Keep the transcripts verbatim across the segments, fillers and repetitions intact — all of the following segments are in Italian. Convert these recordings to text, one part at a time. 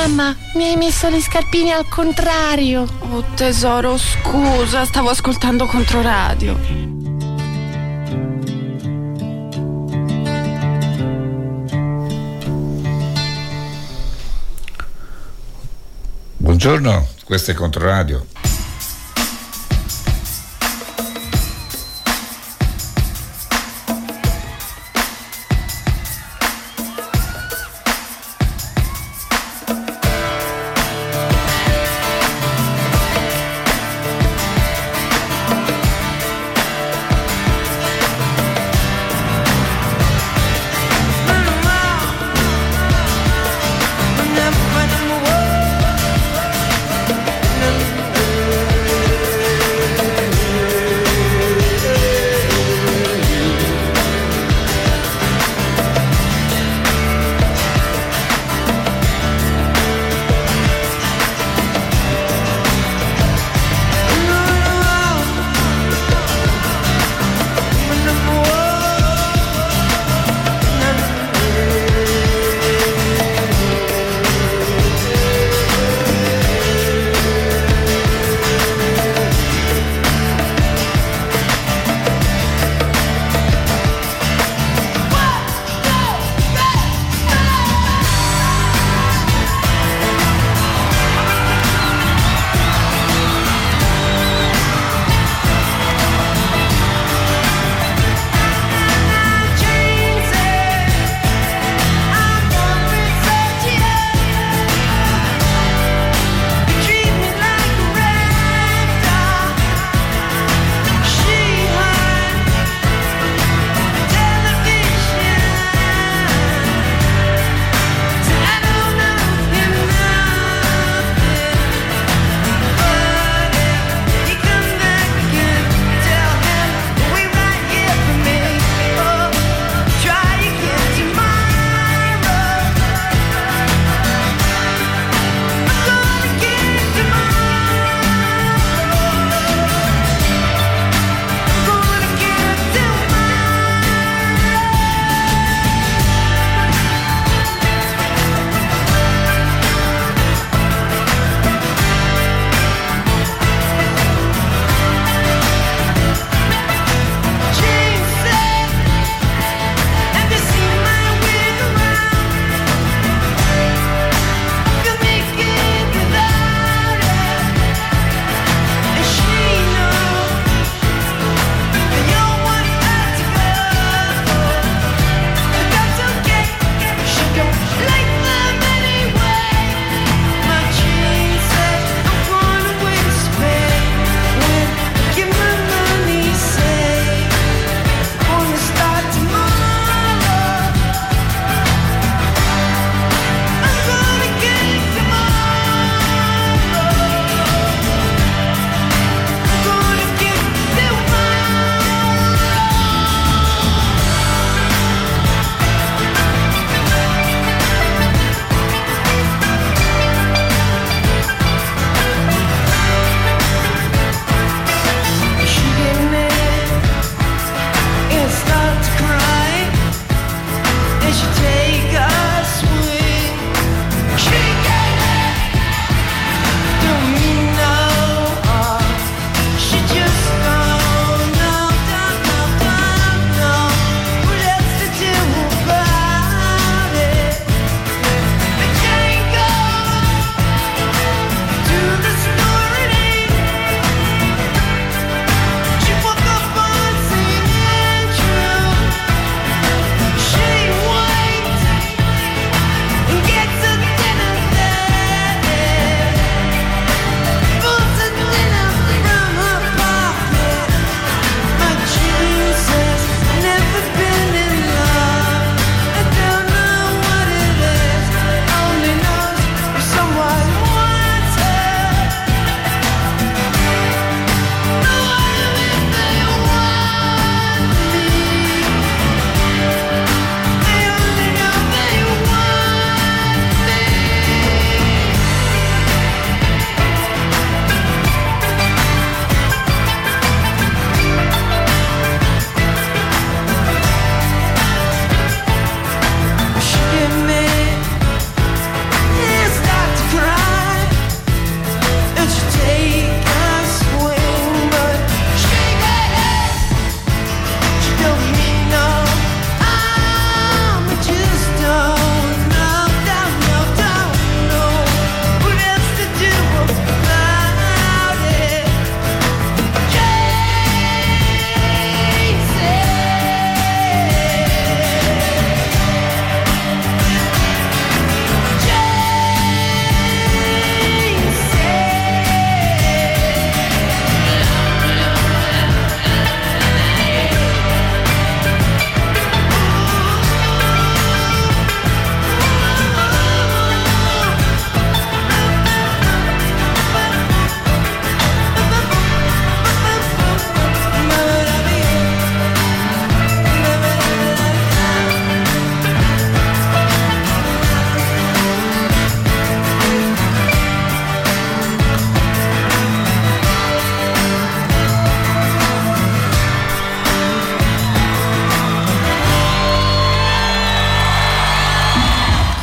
Mamma, mi hai messo le scarpine al contrario. Oh tesoro, scusa, stavo ascoltando Controradio. Buongiorno, questo è Controradio. Never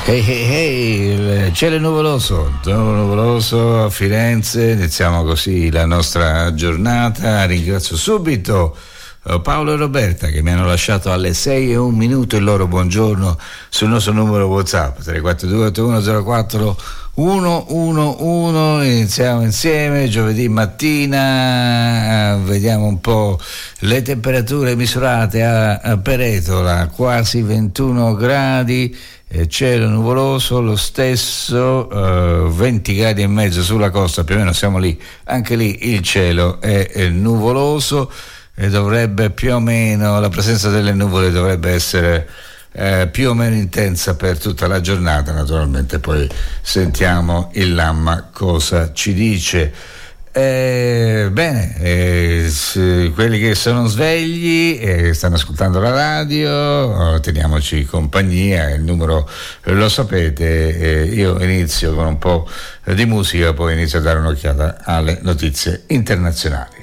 Ehi hey, hey, hey, il cielo è nuvoloso, nuvoloso a Firenze, iniziamo così la nostra giornata. Ringrazio subito Paolo e Roberta che mi hanno lasciato alle sei e un minuto il loro buongiorno sul nostro numero WhatsApp tre quattro due otto uno zero quattro uno uno uno. Iniziamo insieme giovedì mattina, vediamo un po' le temperature misurate a Peretola, quasi ventuno gradi, cielo nuvoloso, lo stesso, eh, venti gradi e mezzo sulla costa, più o meno siamo lì, anche lì il cielo è, è nuvoloso e dovrebbe più o meno, la presenza delle nuvole dovrebbe essere eh, più o meno intensa per tutta la giornata. Naturalmente poi sentiamo il Lamma cosa ci dice. Eh, bene, eh, quelli che sono svegli e eh, stanno ascoltando la radio, teniamoci compagnia, il numero lo sapete, eh, io inizio con un po' di musica, poi inizio a dare un'occhiata alle notizie internazionali.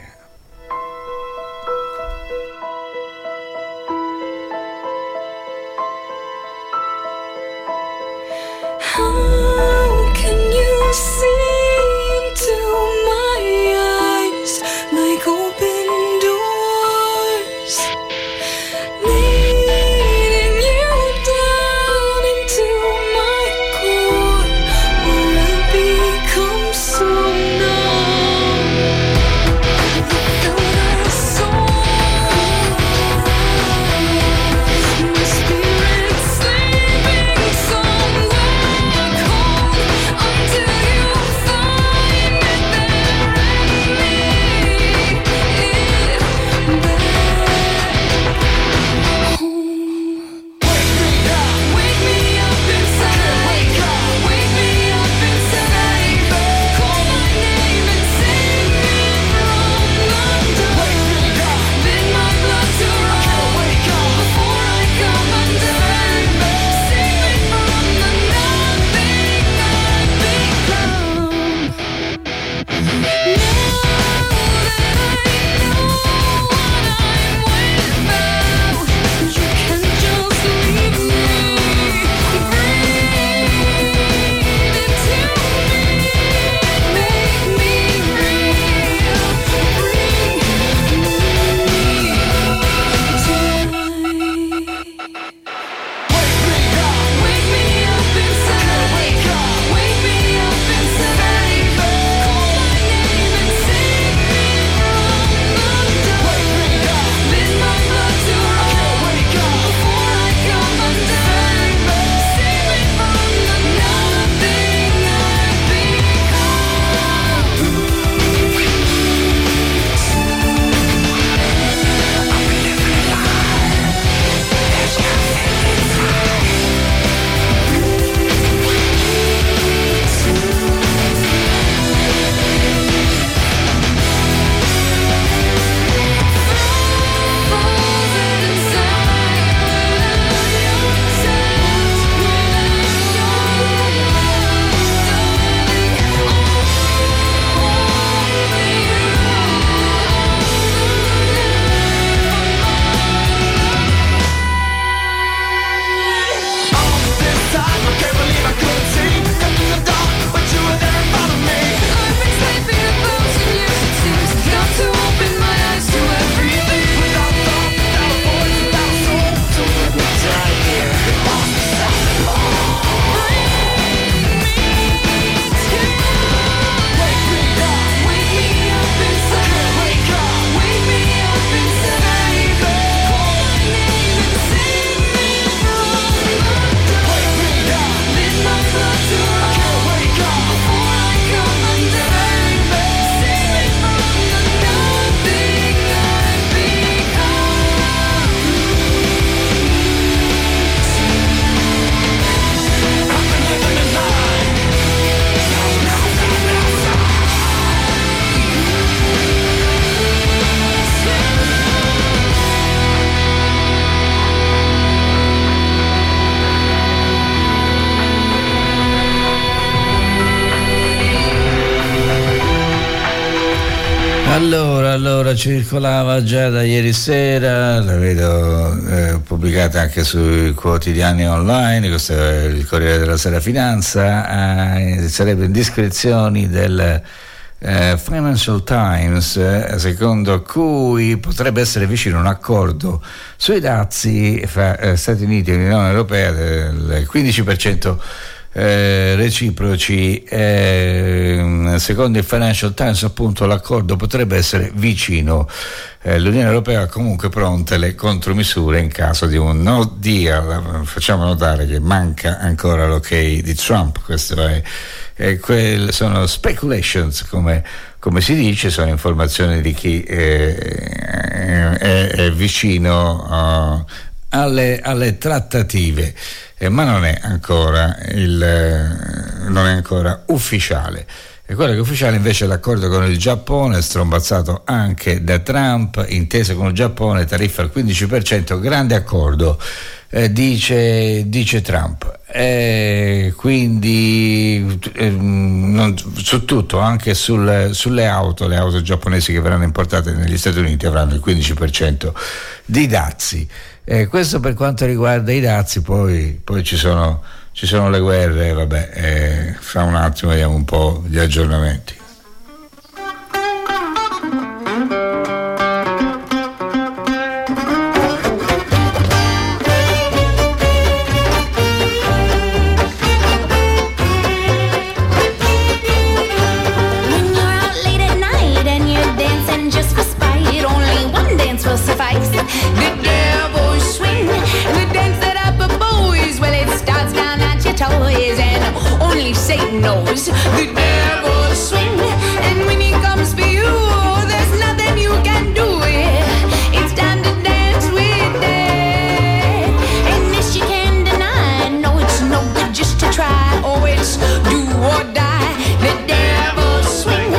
allora, allora circolava già da ieri sera, la vedo eh, pubblicata anche sui quotidiani online, questo è il Corriere della Sera Finanza, eh, sarebbe indiscrezioni del eh, Financial Times, eh, secondo cui potrebbe essere vicino un accordo sui dazi fra eh, Stati Uniti e Unione Europea del quindici per cento Eh, reciproci. Eh, secondo il Financial Times, appunto, l'accordo potrebbe essere vicino. Eh, L'Unione Europea ha comunque pronte le contromisure in caso di un no deal. Facciamo notare che manca ancora l'ok di Trump. Questo è, è quel, sono speculations, come, come si dice, sono informazioni di chi eh, è, è vicino uh, alle, alle trattative. Eh, ma non è ancora il eh, non è ancora ufficiale. E quello che è ufficiale invece è l'accordo con il Giappone, strombazzato anche da Trump, intesa con il Giappone, tariffa al quindici per cento, grande accordo, eh, dice, dice Trump. E quindi eh, non, su tutto, anche sul, sulle auto, le auto giapponesi che verranno importate negli Stati Uniti avranno il quindici per cento di dazi. Eh, questo per quanto riguarda i dazi. Poi, poi ci sono ci sono le guerre, vabbè, eh, fra un attimo vediamo un po' gli aggiornamenti. Satan knows the devil swing, and when he comes for you, there's nothing you can do. It's time to dance with death, and this you can't deny. No, it's no good just to try. Oh, it's do or die. The devil swing.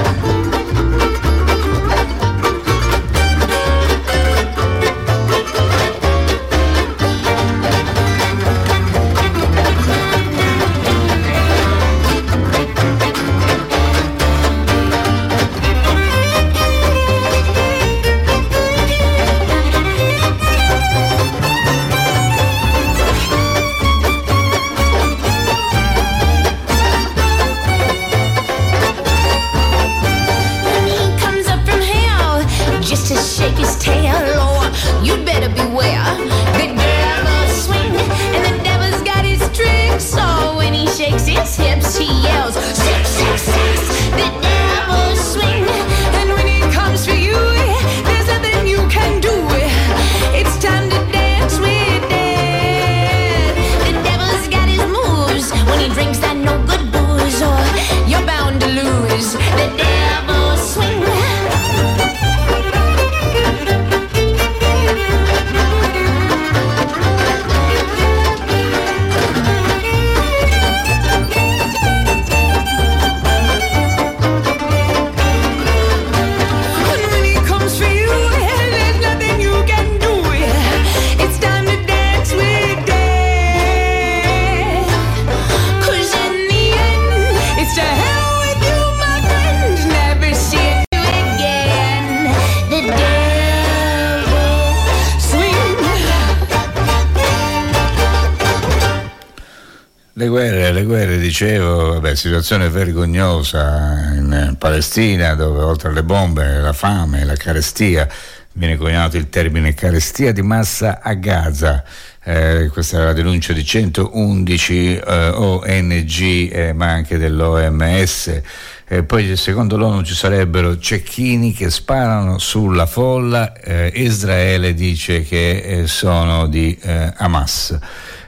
Le guerre, le guerre, dicevo, vabbè, situazione vergognosa in Palestina, dove oltre alle bombe, la fame, la carestia, viene coniato il termine carestia di massa a Gaza. Eh, questa è la denuncia di centoundici eh, O N G, eh, ma anche dell'O M S. Eh, poi secondo l'ONU ci sarebbero cecchini che sparano sulla folla. eh, Israele dice che eh, sono di eh, Hamas.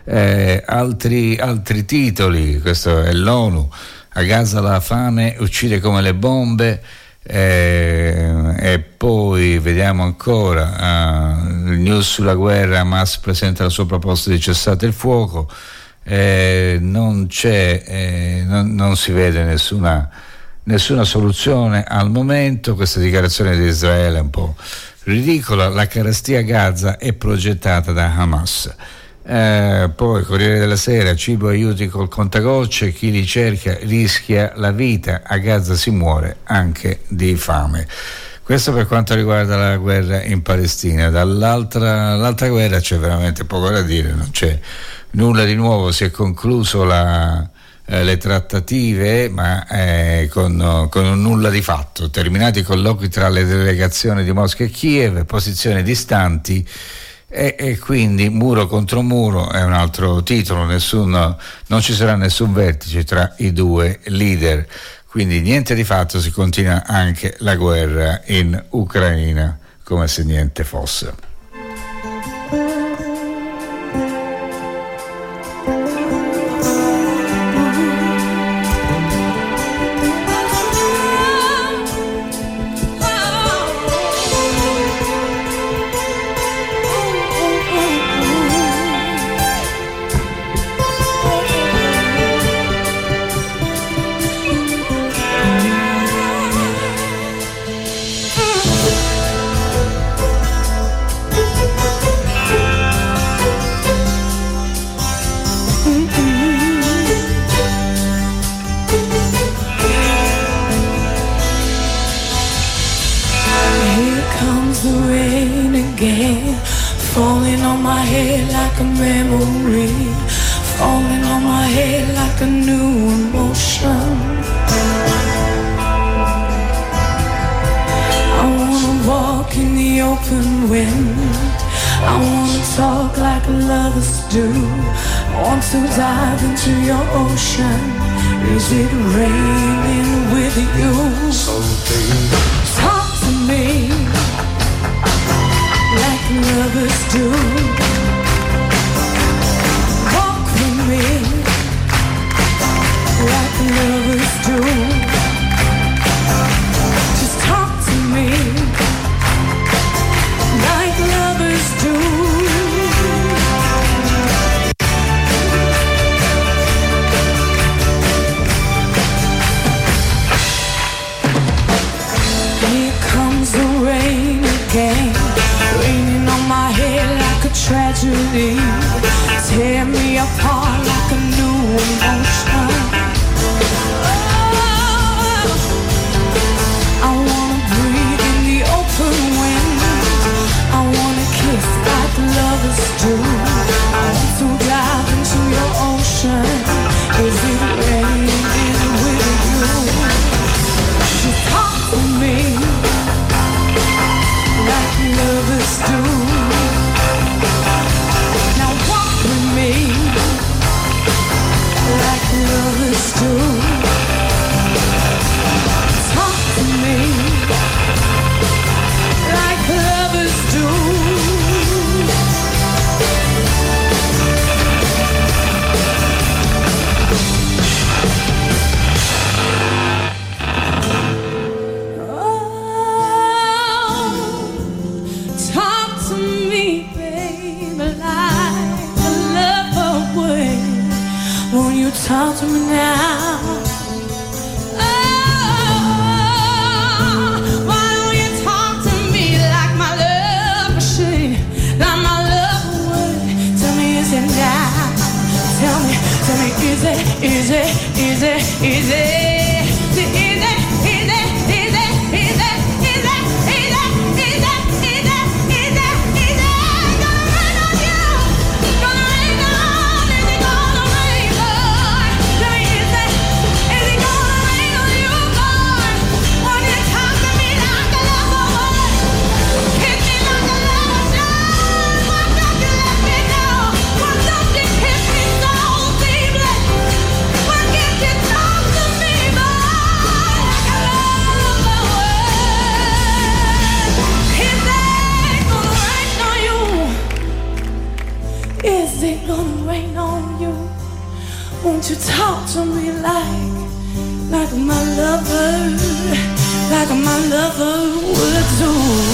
Eh, altri, altri titoli, questo è l'ONU, a Gaza la fame uccide come le bombe. Eh, e poi vediamo ancora uh, il news sulla guerra. Hamas presenta la sua proposta di cessate il fuoco. Eh, non c'è eh, non, non si vede nessuna nessuna soluzione al momento. Questa dichiarazione di Israele è un po' ridicola. La carestia a Gaza è progettata da Hamas. Eh, poi Corriere della Sera, cibo aiuti col contagocce, chi li cerca rischia la vita, a Gaza si muore anche di fame. Questo per quanto riguarda la guerra in Palestina. Dall'altra l'altra guerra c'è veramente poco da dire, non c'è nulla di nuovo, si è concluso la, eh, le trattative, ma eh, con, con un nulla di fatto. Terminati i colloqui tra le delegazioni di Mosca e Kiev, posizioni distanti e, e quindi muro contro muro è un altro titolo, nessun, non ci sarà nessun vertice tra i due leader. Quindi niente di fatto, si continua anche la guerra in Ucraina come se niente fosse. Falling on my head like a memory, falling on my head like a new emotion. I wanna walk in the open wind, I wanna talk like lovers do, I want to dive into your ocean. Is it raining with you? So baby, talk to me like lovers do. Walk with me like lovers do. Just talk to me like lovers do. Here comes the rain again, raining on my head like a tragedy, tear me apart like a new emotion. Oh, I wanna breathe in the open wind, I wanna kiss like lovers do, I want to dive into your ocean. Is it raining with you? Just talk to me like lovers do. Now walk with me like lovers do. Talk to me like lovers do. Talk to me now. Oh, why don't you talk to me like my love machine, like my love would? Tell me, is it now? Tell me, tell me, is it, is it, is it, is it? Won't you talk to me like, like my lover, like my lover would do?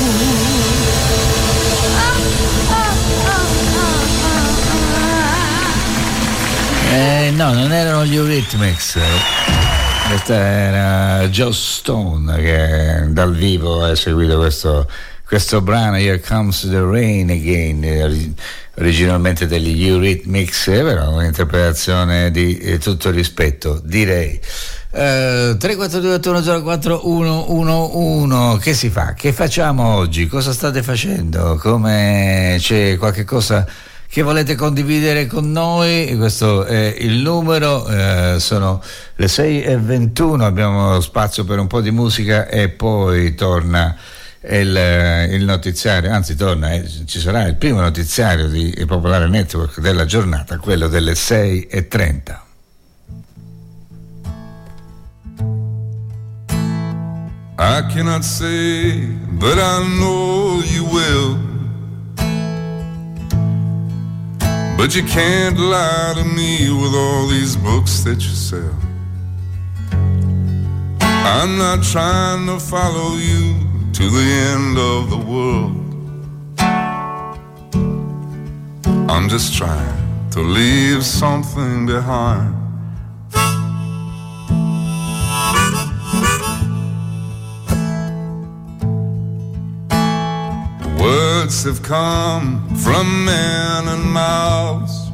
Oh, oh, oh, oh, oh. Eh, no, non erano gli Eurythmics, questa era Joss Stone che dal vivo ha eseguito questo, questo brano Here Comes the Rain Again, originalmente degli Eurythmics, però un'interpretazione di eh, tutto rispetto, direi. Uh, tre quattro due otto uno zero quattro uno uno uno. Che si fa? Che facciamo oggi? Cosa state facendo? Come c'è qualche cosa che volete condividere con noi? Questo è il numero. Uh, sono le sei e ventuno, abbiamo spazio per un po' di musica e poi torna il, il notiziario, anzi torna, eh, ci sarà il primo notiziario di Popolare Network della giornata, quello delle sei e trenta. I cannot say that I know you will, but you can't lie to me with all these books that you sell. I'm not trying to follow you to the end of the world. I'm just trying to leave something behind. Words have come from men and mouths,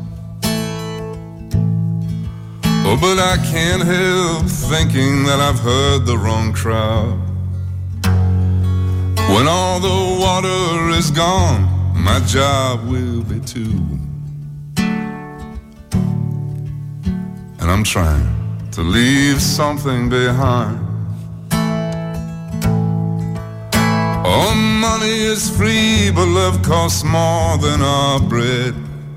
oh, but I can't help thinking that I've heard the wrong crowd. When all the water is gone, my job will be too. And I'm trying to leave something behind. Oh, money is free, but love costs more than our bread.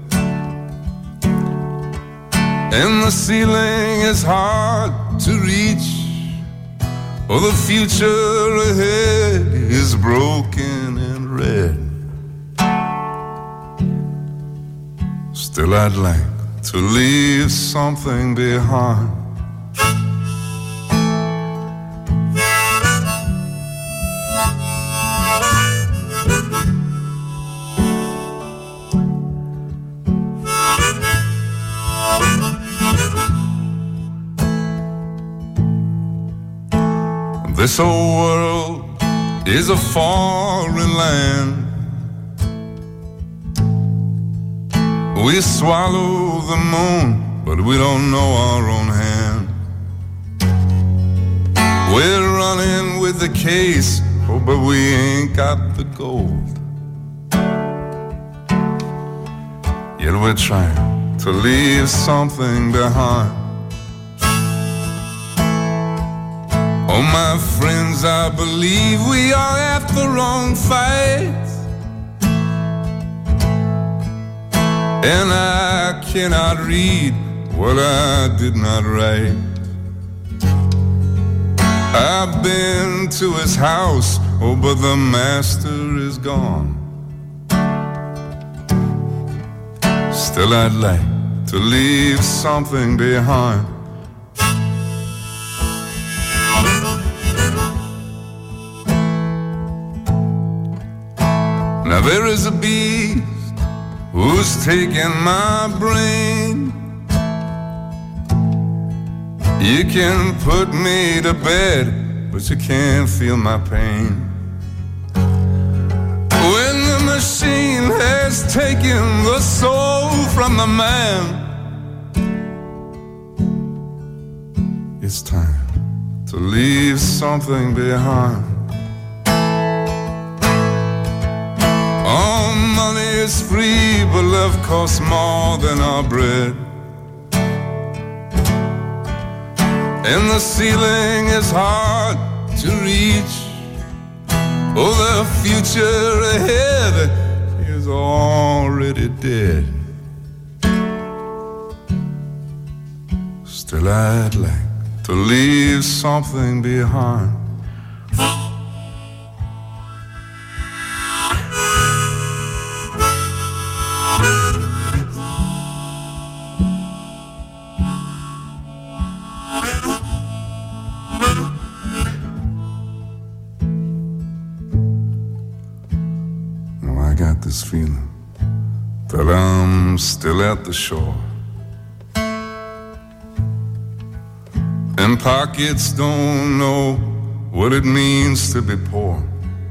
And the ceiling is hard to reach. Oh, the future ahead is broken and red. Still I'd like to leave something behind. This old world is a foreign land. We swallow the moon, but we don't know our own hand. We're running with the case, oh, but we ain't got the gold. Yet we're trying to leave something behind. Oh, my friends, I believe we are at the wrong fight, and I cannot read what I did not write. I've been to his house, oh, but the master is gone. Still I'd like to leave something behind. Now there is a beast who's taken my brain. You can put me to bed, but you can't feel my pain. When the machine has taken the soul from the man, it's time to leave something behind. Oh, money is free, but love costs more than our bread. And the ceiling is hard to reach. Oh, the future ahead is already dead. Still I'd like to leave something behind. This feeling that I'm still at the shore, and pockets don't know what it means to be poor.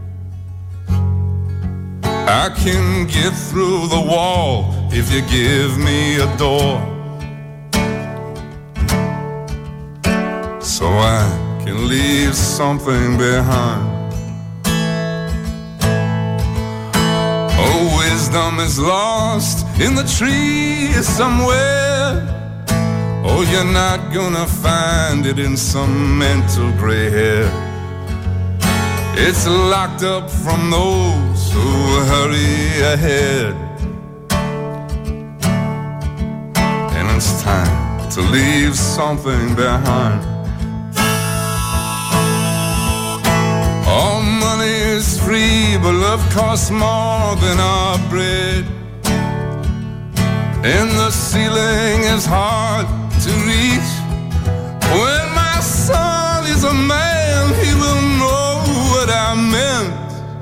I can get through the wall if you give me a door. so I can leave something behind. Oh, wisdom is lost in the trees somewhere. Oh, you're not gonna find it in some mental gray hair. It's locked up from those who hurry ahead. And it's time to leave something behind. All money is free, but love costs more than our bread. And the ceiling is hard to reach. When my son is a man, he will know what I meant.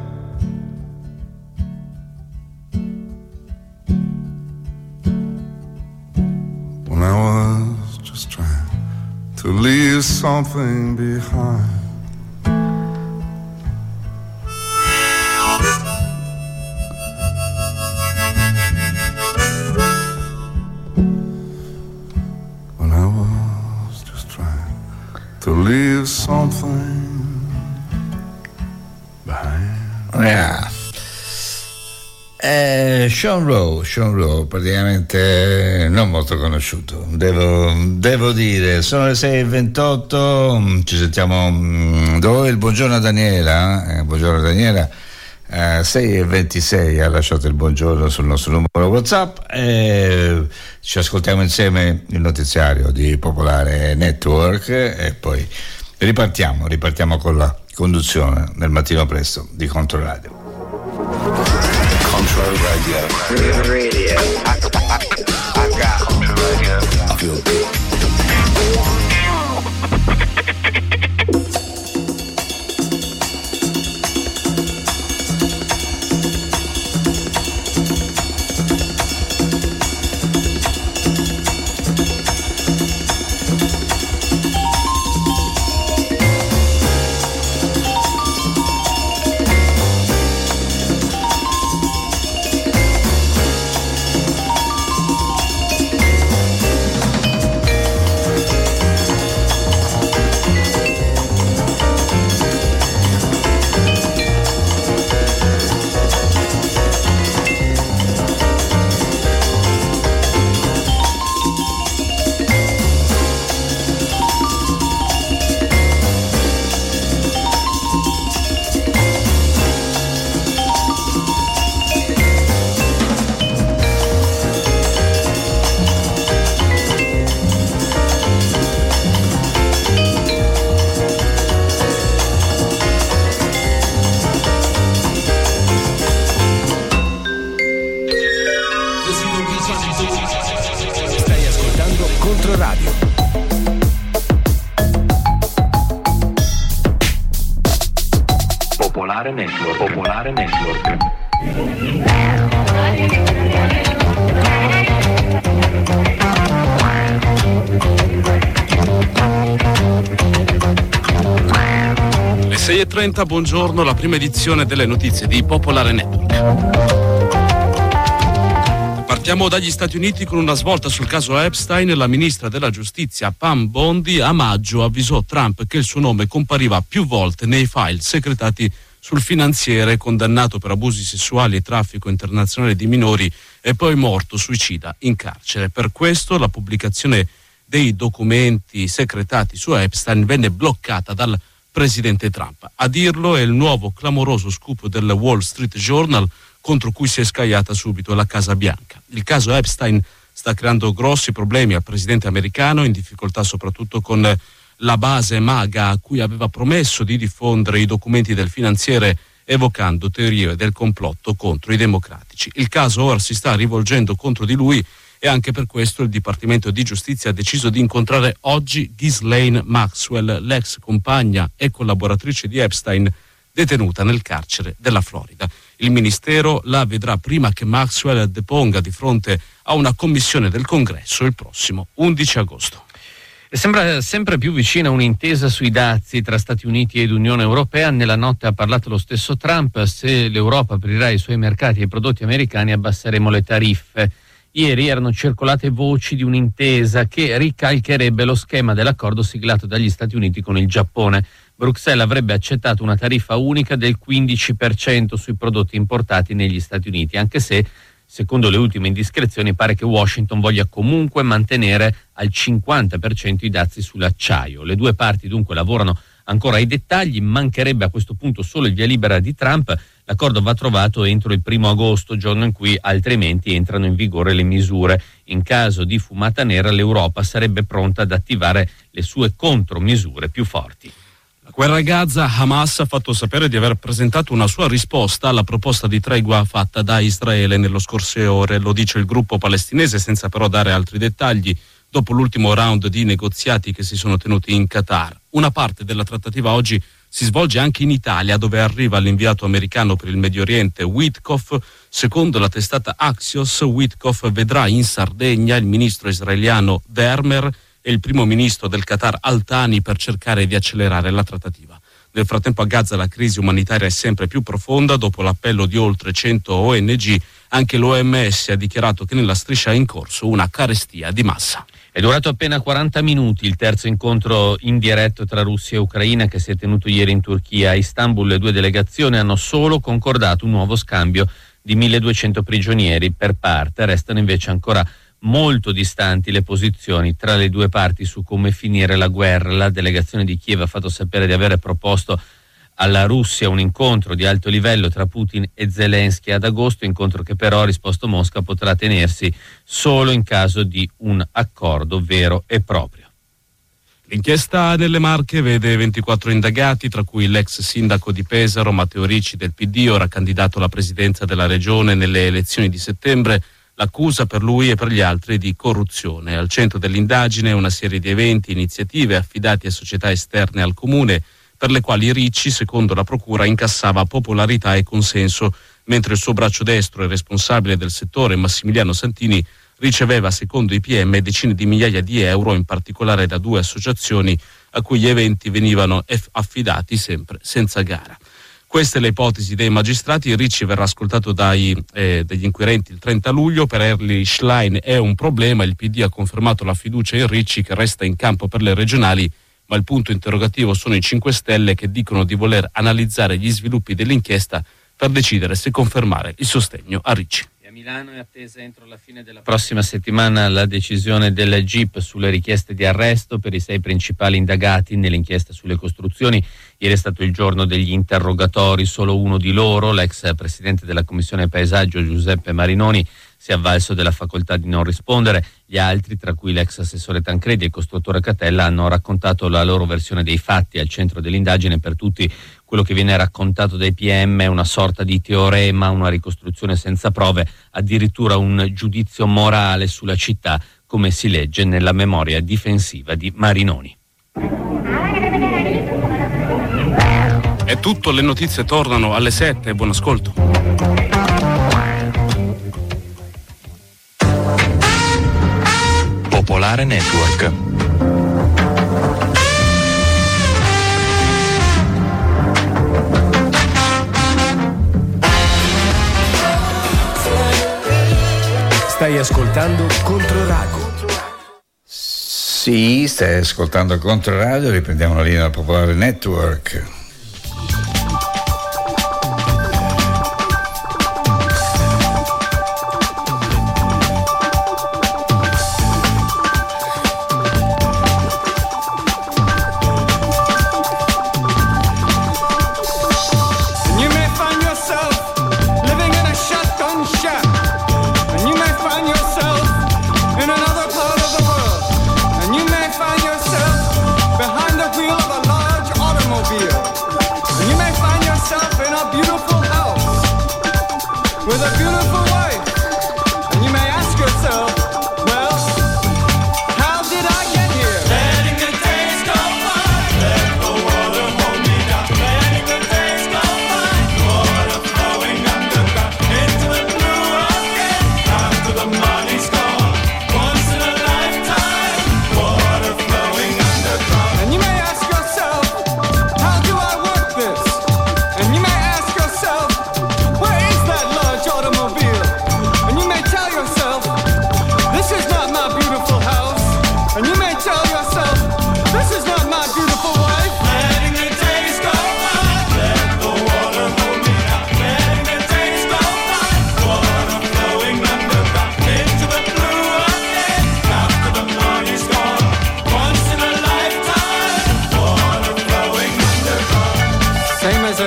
When I was just trying to leave something behind. When I was just trying to leave something behind. Yeah. Eh, Sean Rowe, Sean Rowe, praticamente non molto conosciuto, devo, devo dire. Sono le sei e ventotto, ci sentiamo. Do il buongiorno a Daniela. Eh, buongiorno Daniela. Eh, sei e ventisei ha lasciato il buongiorno sul nostro numero WhatsApp. Eh, ci ascoltiamo insieme il notiziario di Popolare Network e poi ripartiamo, ripartiamo con la conduzione nel mattino presto di Controradio. Controradio. Radio. I, I, I got Controradio. I feel good. Stai ascoltando Controradio. Popolare Network. Popolare Network. Le sei e trenta, buongiorno, la prima edizione delle notizie di Popolare Network. Partiamo dagli Stati Uniti con una svolta sul caso Epstein. La ministra della giustizia Pam Bondi a maggio avvisò Trump che il suo nome compariva più volte nei file secretati sul finanziere condannato per abusi sessuali e traffico internazionale di minori e poi morto suicida in carcere. Per questo la pubblicazione dei documenti secretati su Epstein venne bloccata dal presidente Trump. A dirlo è il nuovo clamoroso scoop del Wall Street Journal, contro cui si è scagliata subito la Casa Bianca. Il caso Epstein sta creando grossi problemi al presidente americano, in difficoltà soprattutto con la base MAGA a cui aveva promesso di diffondere i documenti del finanziere, evocando teorie del complotto contro i democratici. Il caso ora si sta rivolgendo contro di lui e anche per questo il Dipartimento di Giustizia ha deciso di incontrare oggi Ghislaine Maxwell, l'ex compagna e collaboratrice di Epstein, detenuta nel carcere della Florida. Il ministero la vedrà prima che Maxwell deponga di fronte a una commissione del Congresso il prossimo undici agosto. E sembra sempre più vicina un'intesa sui dazi tra Stati Uniti ed Unione Europea. Nella notte ha parlato lo stesso Trump: se l'Europa aprirà i suoi mercati ai prodotti americani abbasseremo le tariffe. Ieri erano circolate voci di un'intesa che ricalcherebbe lo schema dell'accordo siglato dagli Stati Uniti con il Giappone. Bruxelles avrebbe accettato una tariffa unica del quindici per cento sui prodotti importati negli Stati Uniti, anche se, secondo le ultime indiscrezioni, pare che Washington voglia comunque mantenere al cinquanta per cento i dazi sull'acciaio. Le due parti dunque lavorano ancora ai dettagli, mancherebbe a questo punto solo il via libera di Trump. L'accordo va trovato entro il primo agosto, giorno in cui altrimenti entrano in vigore le misure. In caso di fumata nera l'Europa sarebbe pronta ad attivare le sue contromisure più forti. La guerra a Gaza, Hamas ha fatto sapere di aver presentato una sua risposta alla proposta di tregua fatta da Israele nelle scorse ore. Lo dice il gruppo palestinese senza però dare altri dettagli, dopo l'ultimo round di negoziati che si sono tenuti in Qatar. Una parte della trattativa oggi si svolge anche in Italia, dove arriva l'inviato americano per il Medio Oriente Witkoff. Secondo la testata Axios, Witkoff vedrà in Sardegna il ministro israeliano Dermer e il primo ministro del Qatar Al-Thani per cercare di accelerare la trattativa. Nel frattempo a Gaza la crisi umanitaria è sempre più profonda. Dopo l'appello di oltre cento O N G, anche l'O M S ha dichiarato che nella striscia è in corso una carestia di massa. È durato appena quaranta minuti il terzo incontro indiretto tra Russia e Ucraina che si è tenuto ieri in Turchia. A Istanbul le due delegazioni hanno solo concordato un nuovo scambio di milleduecento prigionieri per parte. Restano invece ancora molto distanti le posizioni tra le due parti su come finire la guerra. La delegazione di Kiev ha fatto sapere di aver proposto alla Russia un incontro di alto livello tra Putin e Zelensky ad agosto, incontro che però, ha risposto Mosca, potrà tenersi solo in caso di un accordo vero e proprio. L'inchiesta nelle Marche vede ventiquattro indagati, tra cui l'ex sindaco di Pesaro Matteo Ricci del P D, ora candidato alla presidenza della regione nelle elezioni di settembre. L'accusa per lui e per gli altri è di corruzione. Al centro dell'indagine una serie di eventi, iniziative affidati a società esterne al comune, per le quali Ricci, secondo la procura, incassava popolarità e consenso, mentre il suo braccio destro e responsabile del settore, Massimiliano Santini, riceveva, secondo i P M, decine di migliaia di euro, in particolare da due associazioni a cui gli eventi venivano affidati sempre senza gara. Queste le ipotesi dei magistrati. Ricci verrà ascoltato dai, eh, dagli inquirenti il trenta luglio. Per Erli Schlein è un problema. Il P D ha confermato la fiducia in Ricci, che resta in campo per le regionali, ma il punto interrogativo sono i cinque Stelle, che dicono di voler analizzare gli sviluppi dell'inchiesta per decidere se confermare il sostegno a Ricci. A Milano è attesa entro la fine della prossima settimana la decisione del G I P sulle richieste di arresto per i sei principali indagati nell'inchiesta sulle costruzioni. Ieri è stato il giorno degli interrogatori, solo uno di loro, l'ex presidente della Commissione Paesaggio Giuseppe Marinoni, si è avvalso della facoltà di non rispondere. Gli altri, tra cui l'ex assessore Tancredi e il costruttore Catella, hanno raccontato la loro versione dei fatti. Al centro dell'indagine per tutti quello che viene raccontato dai P M è una sorta di teorema, una ricostruzione senza prove, addirittura un giudizio morale sulla città, come si legge nella memoria difensiva di Marinoni. È tutto, le notizie tornano alle sette, buon ascolto. Popolare Network. Stai ascoltando Controradio. Sì, stai ascoltando Controradio, riprendiamo la linea del Popolare Network. Automobile.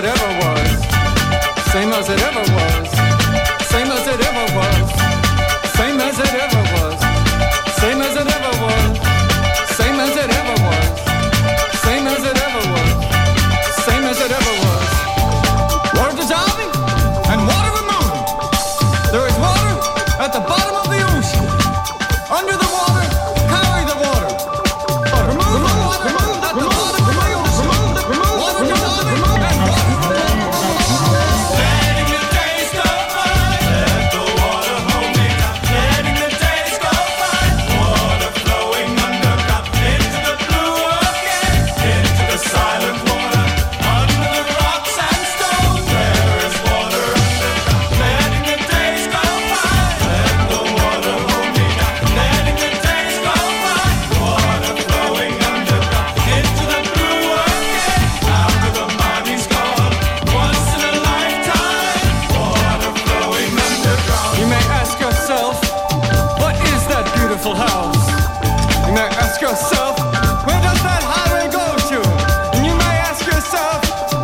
it ever was. Same as it ever was. Same as it ever was. Same as it ever was. Same as it ever was. Same as it ever was. Same as it ever was. Same as it ever was. Water dissolving and water removing. There is water at the bottom of the ocean. Under the water, carry the water. Remove the water at the bottom of the ocean. Water dissolving and water removing. Letting the days go by. Let the water hold me down. Letting the days go by. Water flowing underground into the blue again. Into the silent water. Under the rocks and stones. There is water underground. Letting the days go by. Let the water hold me down. Letting the days go by. Water flowing underground into the blue again. After the body's gone. Once in a lifetime. Water flowing underground. You may ask yourself, what is that beautiful house? You may ask yourself, where does that highway go to? And you may ask yourself,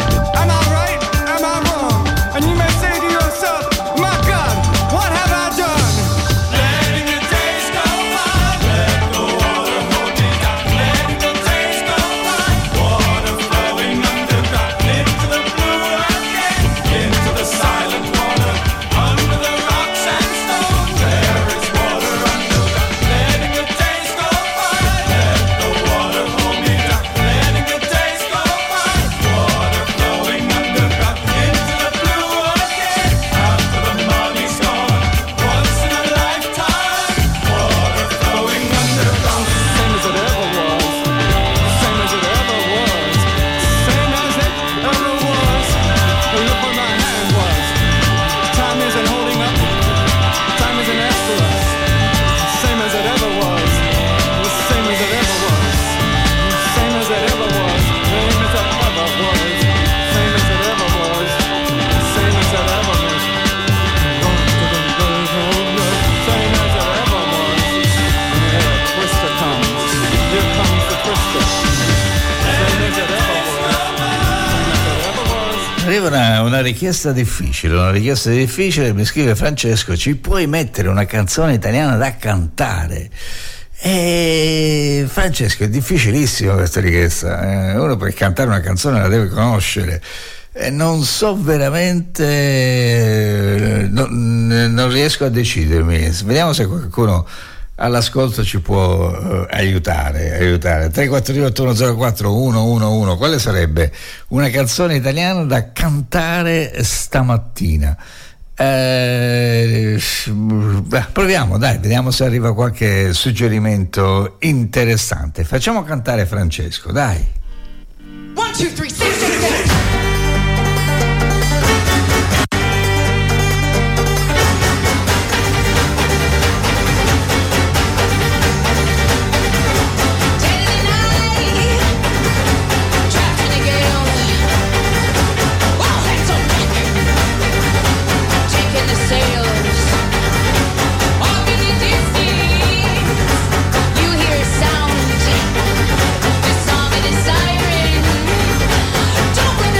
am I right? Am I wrong? And you may say to yourself, my God, what have I done? Letting the days go by. Let the water hold me down. Letting the days go by. Water flowing underground into the blue again. Into the silent water. Under the rocks and stones. There is water underground. Letting the days go by. Let the water hold me down. Letting the days go by. Water flowing underground into the blue again. After the money's gone. Once in a lifetime. Water flowing underground. Same as it ever was. Same as it ever was. Same as it ever was. The look on my hand was. Time isn't holding up. Time isn't after us. Same as it ever was. Same as it ever was. Same as it ever was. Same as it ever was. Same as it ever was. Same as it ever was. Same as it ever was. Here, twister comes. Here comes the twister. Same as it ever was. Same as it ever was. Arriva una, una richiesta difficile, una richiesta difficile, mi scrive Francesco, ci puoi mettere una canzone italiana da cantare? E Francesco, è difficilissima questa richiesta, eh, uno per cantare una canzone la deve conoscere. E non so veramente, eh, non, non riesco a decidermi. Vediamo se qualcuno all'ascolto ci può eh, aiutare, aiutare. tre quattro due otto uno zero quattro uno uno uno. Quale sarebbe una canzone italiana da cantare stamattina? Eh, beh, proviamo, dai, vediamo se arriva qualche suggerimento interessante. Facciamo cantare Francesco, dai. One, two, three, six, seven, eight. Don't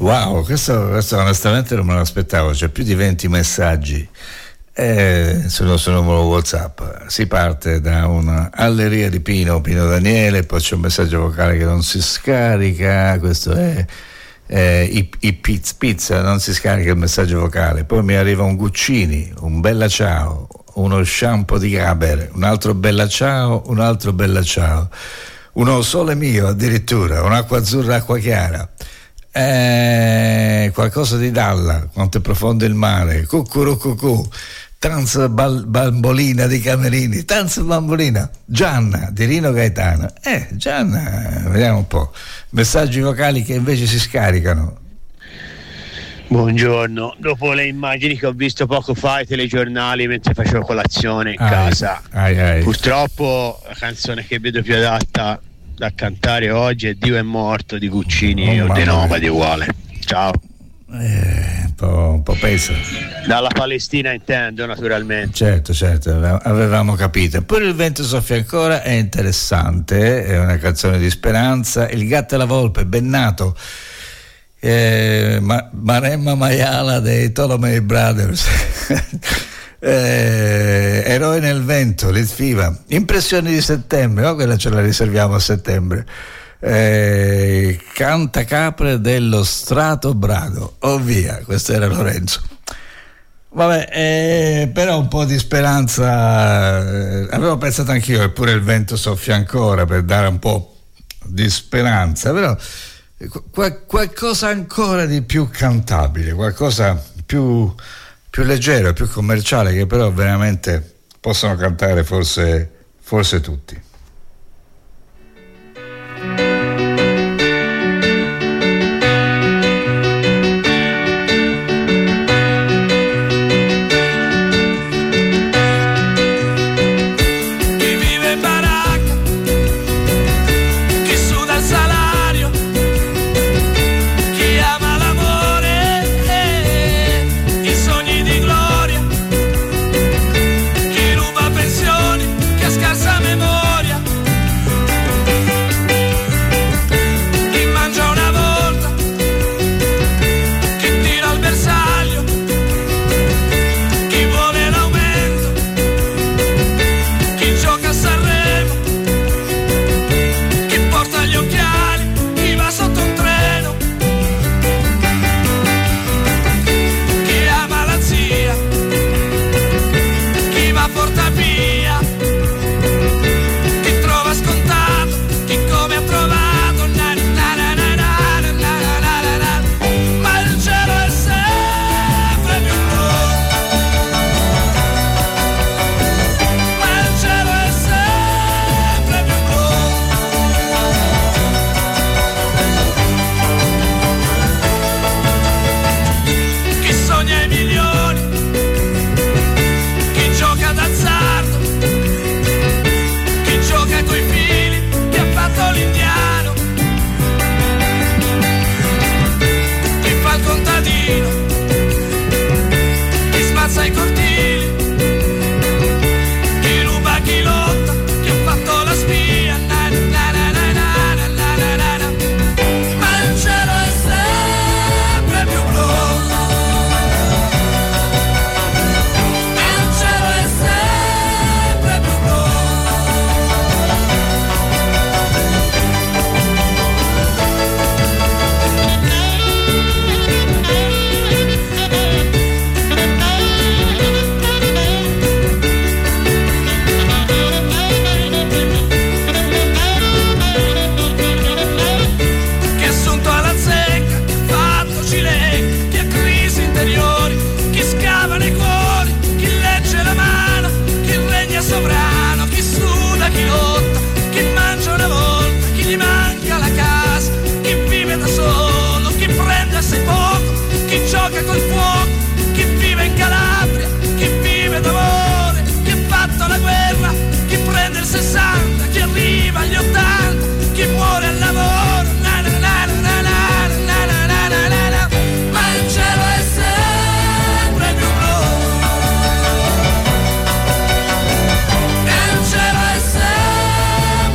Wow, questo, questo onestamente non me lo aspettavo, c'è più di venti messaggi eh, sul nostro numero WhatsApp. Si parte da una Alleria di Pino, Pino Daniele, poi c'è un messaggio vocale che non si scarica, questo è eh, i, i pizza, pizza, non si scarica il messaggio vocale, poi mi arriva un Guccini, un bella ciao, uno shampoo di Gaber, un altro bella ciao, un altro bella ciao, uno sole mio addirittura, un'acqua azzurra, acqua chiara. Eh, qualcosa di Dalla, quanto è profondo il mare, cucurucucù, Tanza bal- bambolina di Camerini, Tanza bambolina, Gianna di Rino Gaetano. Eh, Gianna, vediamo un po'. Messaggi vocali che invece si scaricano. Buongiorno, dopo le immagini che ho visto poco fa ai telegiornali mentre facevo colazione in ai, casa, ai, ai. purtroppo la canzone che vedo più adatta da cantare oggi è Dio è morto di Guccini oh, o De Nomadi uguale. Ciao. Eh, un, po', un po' pesa. Dalla Palestina intendo, naturalmente. Certo, certo, avevamo capito. Pure il vento soffia ancora, è interessante, è una canzone di speranza. Il gatto e la volpe, Bennato. Eh, Ma- Maremma Maiala dei Ptolemy Brothers. eh, Eroe nel vento, Litfiba. Impressioni di settembre, no? Quella ce la riserviamo a settembre. Eh, Canta capre dello Strato Brado, oh via, questo era Lorenzo. Vabbè, eh, però un po' di speranza eh, avevo pensato anch'io, eppure il vento soffia ancora, per dare un po' di speranza, però Qual- qualcosa ancora di più cantabile, qualcosa più, più leggero, più commerciale, che però veramente possono cantare forse, forse tutti.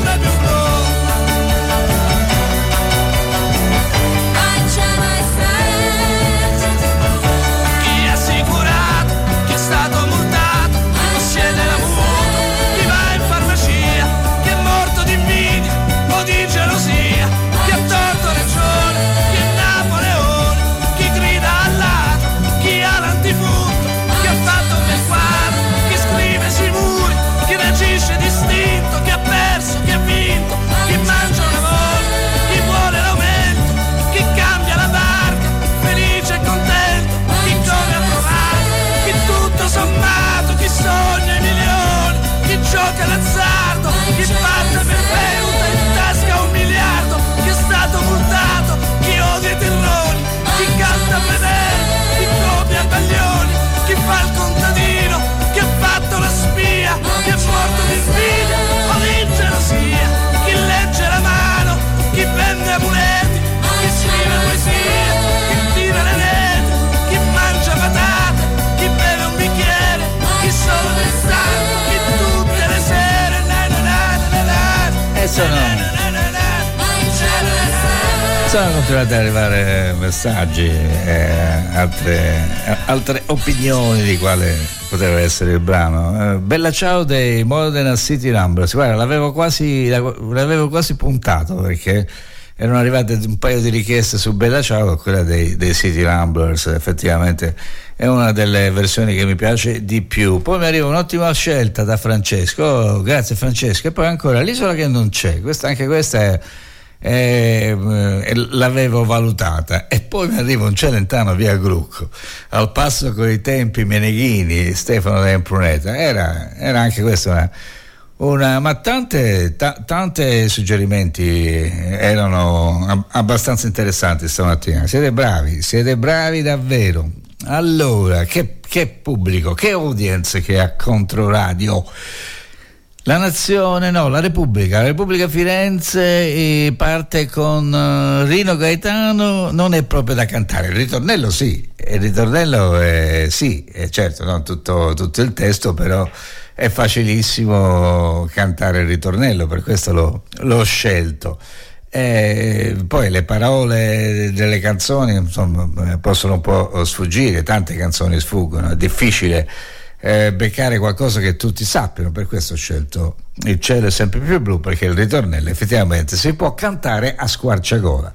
My child, I say gioca d'azzardo, chi parte per beuta in tasca un miliardo, chi è stato multato, chi odia i terroni, chi canta fedele, chi copia baglioni, chi fa il contadino, chi ha fatto la spia, chi è morto di invidia o di gelosia, chi legge la mano, chi vende amuleti, chi scrive poesie, chi tira le reti, chi mangia patate, chi beve un bicchiere, chi solo d'estate, chi tutte le sere, na na na na na. E sono sono continuati ad arrivare messaggi, eh, altre, altre opinioni di quale poteva essere il brano. Eh, Bella ciao dei Modena City Ramblers. Guarda, l'avevo quasi l'avevo quasi puntato, perché erano arrivate un paio di richieste su Bella ciao, quella dei, dei City Ramblers effettivamente è una delle versioni che mi piace di più. Poi mi arriva un'ottima scelta da Francesco, oh, grazie Francesco. E poi ancora L'isola che non c'è, questa, anche questa è Eh, eh, l'avevo valutata. E poi mi arriva un Celentano via Grucco, al passo con i tempi Meneghini, Stefano da Impruneta. Era, era anche questa una, una ma tante ta, tante suggerimenti erano ab- abbastanza interessanti stamattina. Siete bravi, siete bravi davvero. Allora, che, che pubblico, che audience che ha Controradio. La Nazione, no, la Repubblica, la Repubblica Firenze eh, parte con uh, Rino Gaetano, non è proprio da cantare, il ritornello sì, il ritornello è, sì, è certo, non tutto, tutto il testo, però è facilissimo cantare il ritornello, per questo l'ho, l'ho scelto. E poi le parole delle canzoni, insomma, possono un po' sfuggire, tante canzoni sfuggono, è difficile Eh, beccare qualcosa che tutti sappiano, per questo ho scelto Il cielo è sempre più blu, perché il ritornello effettivamente si può cantare a squarciagola.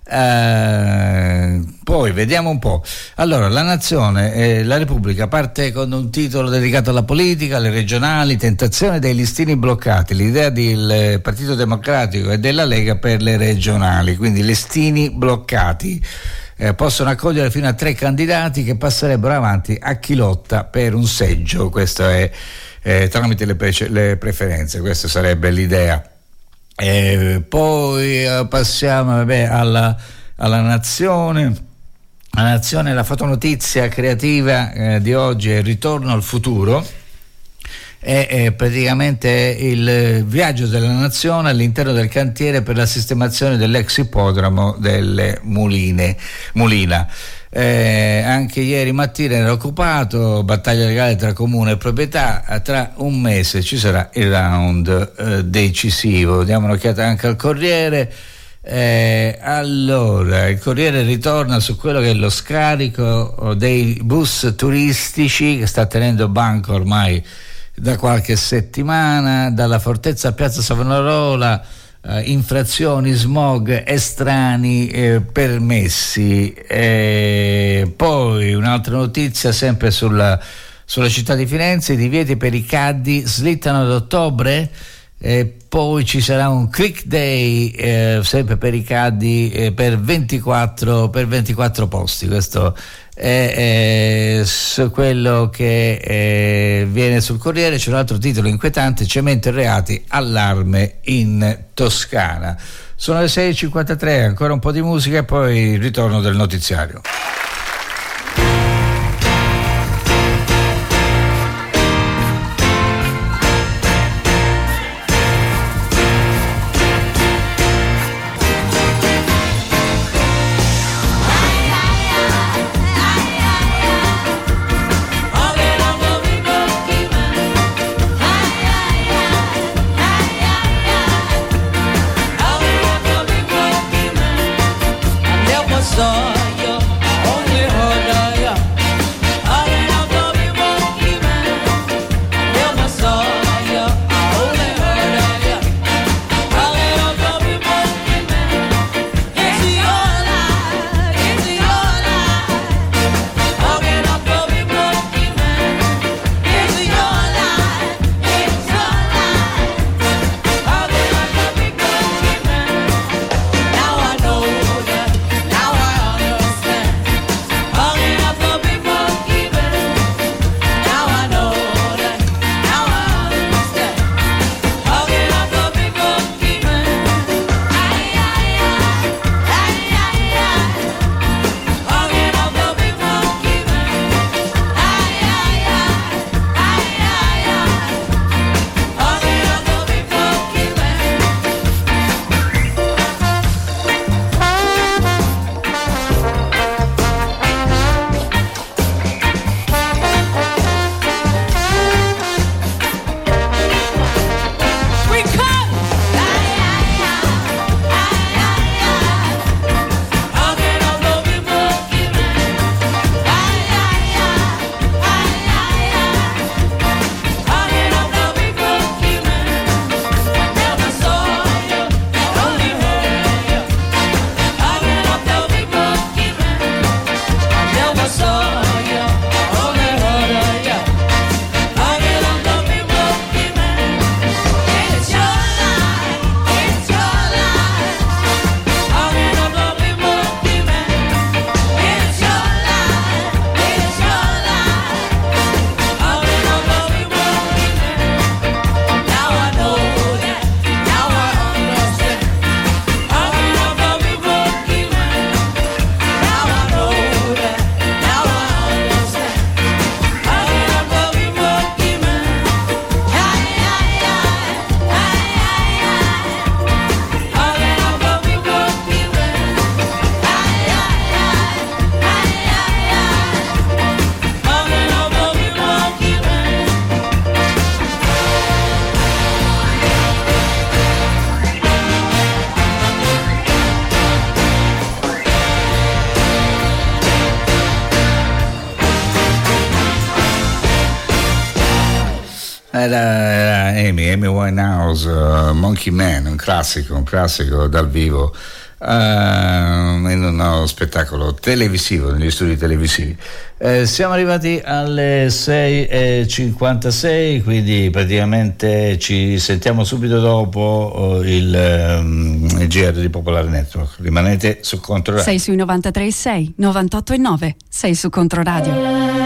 Eh, poi vediamo un po'. Allora, La Nazione, eh, la Repubblica parte con un titolo dedicato alla politica, alle regionali, tentazione dei listini bloccati, l'idea del Partito Democratico e della Lega per le regionali, quindi listini bloccati. Eh, possono accogliere fino a tre candidati che passerebbero avanti a chi lotta per un seggio. Questo è eh, tramite le, pre- le preferenze, questa sarebbe l'idea. Eh, poi eh, passiamo vabbè, alla, alla Nazione. La Nazione, la fotonotizia creativa eh, di oggi è il ritorno al futuro. È, è praticamente il viaggio della Nazione all'interno del cantiere per la sistemazione dell'ex ippodromo delle Muline, Mulina. Eh, anche ieri mattina era occupato, battaglia legale tra comune e proprietà. Tra un mese ci sarà il round eh, decisivo. Diamo un'occhiata anche al Corriere. Eh, allora, il Corriere ritorna su quello che è lo scarico dei bus turistici che sta tenendo banco ormai da qualche settimana, dalla Fortezza a Piazza Savonarola, eh, infrazioni, smog, estranei eh, permessi. E poi un'altra notizia sempre sulla, sulla città di Firenze: i divieti per i caddi slittano ad ottobre. E poi ci sarà un click day eh, sempre per i caddi eh, per ventiquattro per ventiquattro posti. Questo è, è su quello che eh, viene sul Corriere. C'è un altro titolo inquietante: cemento e reati, allarme in Toscana. Sono le sei e cinquantatré, ancora un po' di musica e poi il ritorno del notiziario. Never saw you, only Era, era Amy, Amy Winehouse, uh, Monkey Man, un classico, un classico dal vivo. Uh, in uno spettacolo televisivo, negli studi televisivi. Eh, siamo arrivati alle sei e cinquantasei, quindi praticamente ci sentiamo subito dopo uh, il, um, il G R di Popolare Network. Rimanete su Controradio. Sei sui novantatré e sei, novantotto e nove, sei su Controradio.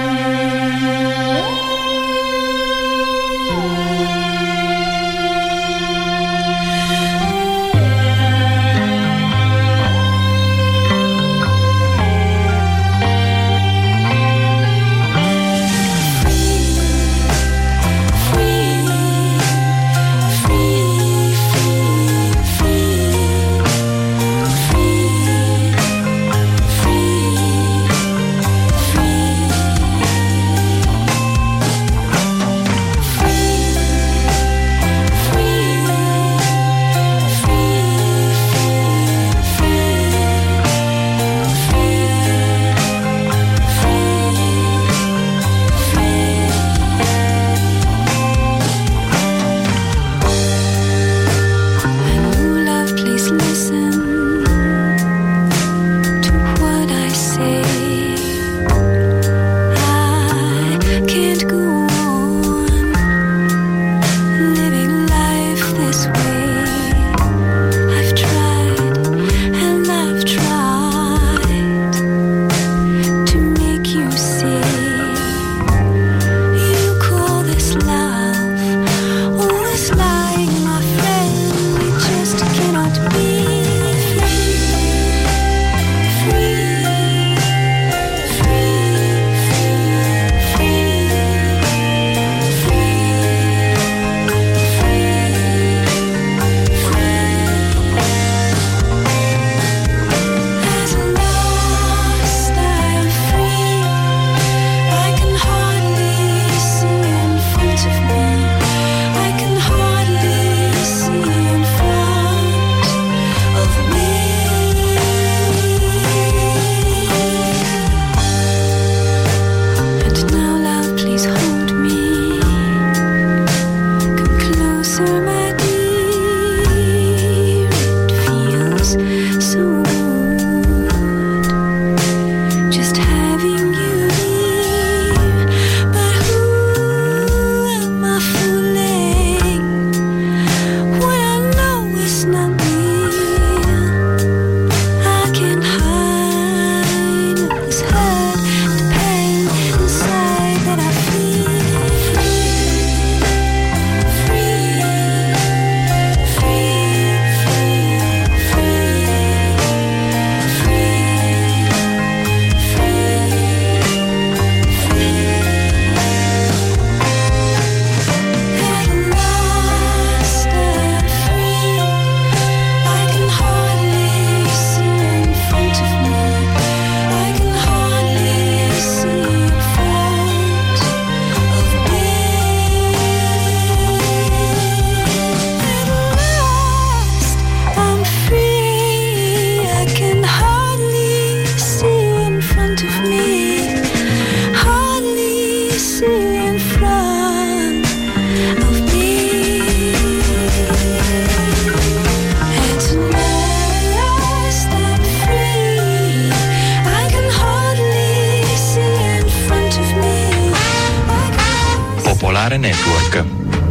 Popolare Network.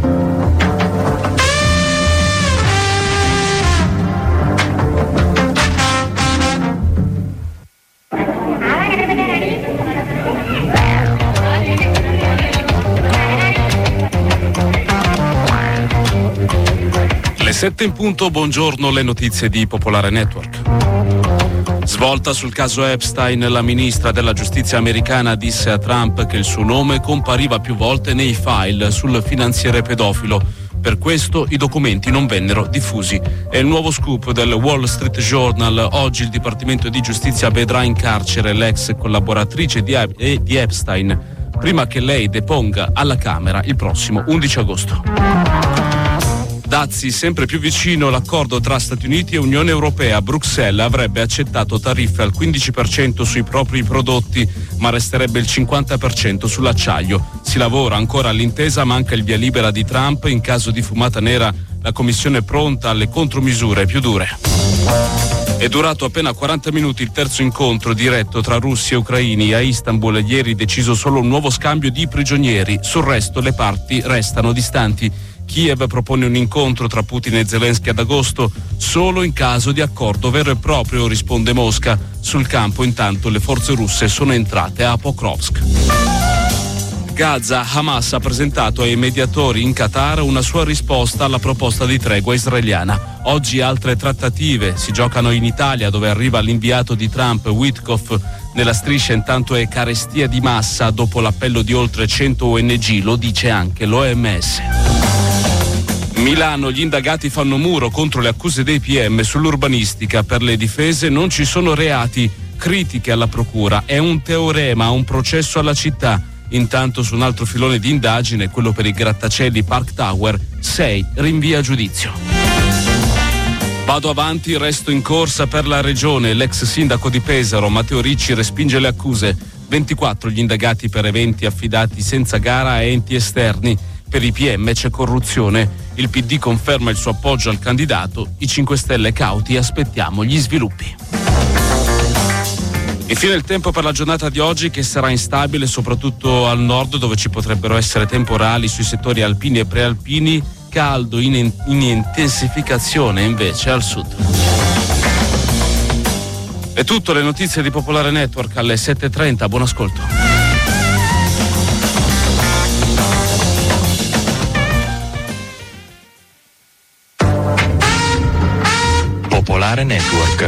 Le sette in punto, buongiorno, le notizie di Popolare Network. Svolta sul caso Epstein, la ministra della giustizia americana disse a Trump che il suo nome compariva più volte nei file sul finanziere pedofilo. Per questo i documenti non vennero diffusi. È il nuovo scoop del Wall Street Journal. Oggi il Dipartimento di Giustizia vedrà in carcere l'ex collaboratrice di, Ep- di Epstein, prima che lei deponga alla Camera il prossimo undici agosto. Dazi sempre più vicino l'accordo tra Stati Uniti e Unione Europea. Bruxelles avrebbe accettato tariffe al quindici per cento sui propri prodotti, ma resterebbe il cinquanta per cento sull'acciaio. Si lavora ancora all'intesa, manca il via libera di Trump. In caso di fumata nera, la Commissione è pronta alle contromisure più dure. È durato appena quaranta minuti il terzo incontro diretto tra russi e ucraini. A Istanbul ieri deciso solo un nuovo scambio di prigionieri, sul resto le parti restano distanti. Kiev propone un incontro tra Putin e Zelensky ad agosto solo in caso di accordo vero e proprio, risponde Mosca. Sul campo intanto le forze russe sono entrate a Pokrovsk. Gaza, Hamas ha presentato ai mediatori in Qatar una sua risposta alla proposta di tregua israeliana. Oggi altre trattative si giocano in Italia, dove arriva l'inviato di Trump Witkoff. Nella striscia intanto è carestia di massa dopo l'appello di oltre cento O N G, lo dice anche l'O M S. Milano, gli indagati fanno muro contro le accuse dei P M sull'urbanistica. Per le difese non ci sono reati, critiche alla procura, è un teorema, un processo alla città. Intanto su un altro filone di indagine, quello per i grattacieli Park Tower, sei rinvia a giudizio. Vado avanti, resto in corsa per la regione. L'ex sindaco di Pesaro, Matteo Ricci, respinge le accuse. ventiquattro gli indagati per eventi affidati senza gara a enti esterni. Per i P M c'è corruzione. Il P D conferma il suo appoggio al candidato. I cinque Stelle cauti, aspettiamo gli sviluppi. Infine il tempo per la giornata di oggi, che sarà instabile soprattutto al nord, dove ci potrebbero essere temporali sui settori alpini e prealpini, caldo in, in intensificazione invece al sud. È tutto, le notizie di Popolare Network alle sette e trenta, buon ascolto. Popolare Network.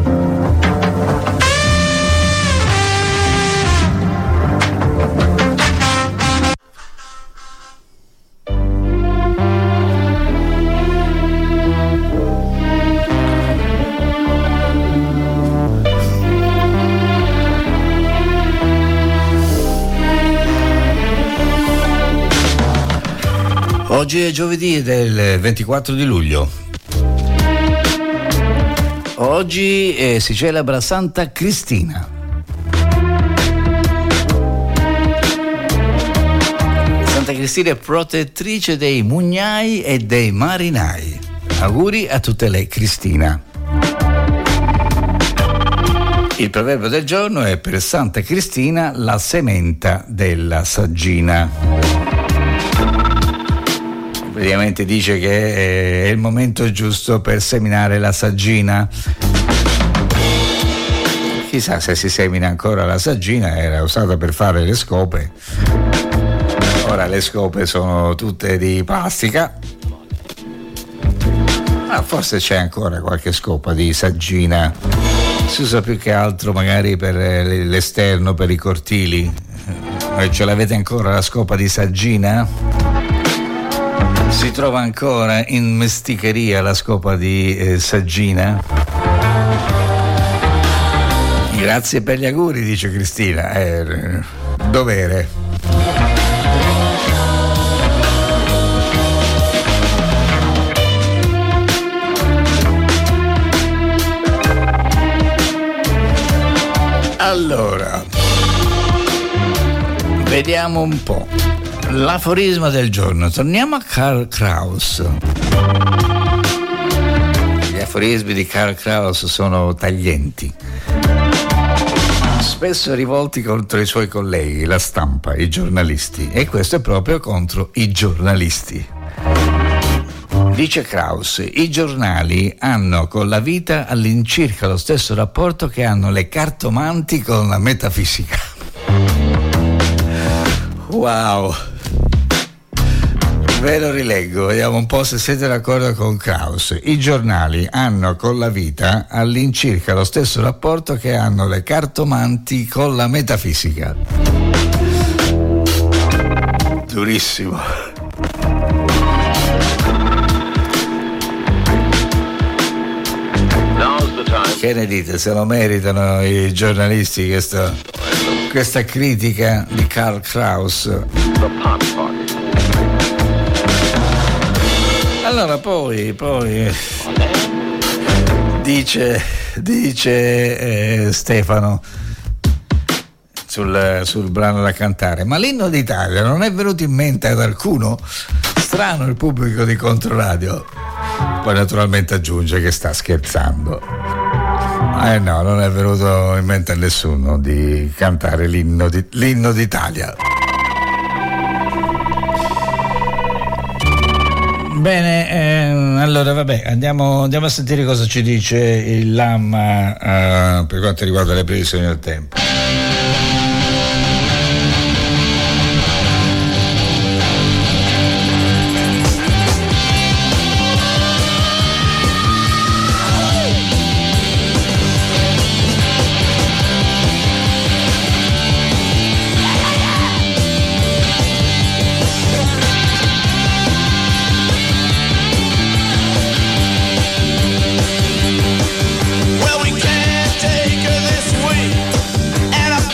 Oggi è giovedì del ventiquattro di luglio. Oggi eh, si celebra Santa Cristina. Santa Cristina è protettrice dei mugnai e dei marinai. Auguri a tutte le Cristina. Il proverbio del giorno è: per Santa Cristina la sementa della saggina. Praticamente dice che è il momento giusto per seminare la saggina. Chissà se si semina ancora la saggina, era usata per fare le scope. Ora le scope sono tutte di plastica. Ma forse c'è ancora qualche scopa di saggina. Si usa più che altro magari per l'esterno, per i cortili. Ce l'avete ancora la scopa di saggina? Si trova ancora in mesticheria la scopa di eh, saggina? Grazie per gli auguri, dice Cristina. È dovere. Allora, vediamo un po'. L'aforisma del giorno. Torniamo a Karl Kraus. Gli aforismi di Karl Kraus sono taglienti, spesso rivolti contro i suoi colleghi, la stampa, i giornalisti, e questo è proprio contro i giornalisti. Dice Kraus: i giornali hanno con la vita all'incirca lo stesso rapporto che hanno le cartomanti con la metafisica. Wow! Ve lo rileggo, vediamo un po' se siete d'accordo con Kraus. I giornali hanno con la vita all'incirca lo stesso rapporto che hanno le cartomanti con la metafisica. Durissimo. Che ne dite? Se lo meritano i giornalisti questa, questa critica di Karl Kraus? Allora, poi, poi dice, dice eh, Stefano sul, sul brano da cantare, ma l'inno d'Italia non è venuto in mente ad alcuno? Strano il pubblico di Controradio. Poi naturalmente aggiunge che sta scherzando. Eh no, non è venuto in mente a nessuno di cantare l'inno, di, l'inno d'Italia. Bene, eh, allora vabbè, andiamo, andiamo a sentire cosa ci dice il Lamma eh, per quanto riguarda le previsioni del tempo. Well, we can't take her this week.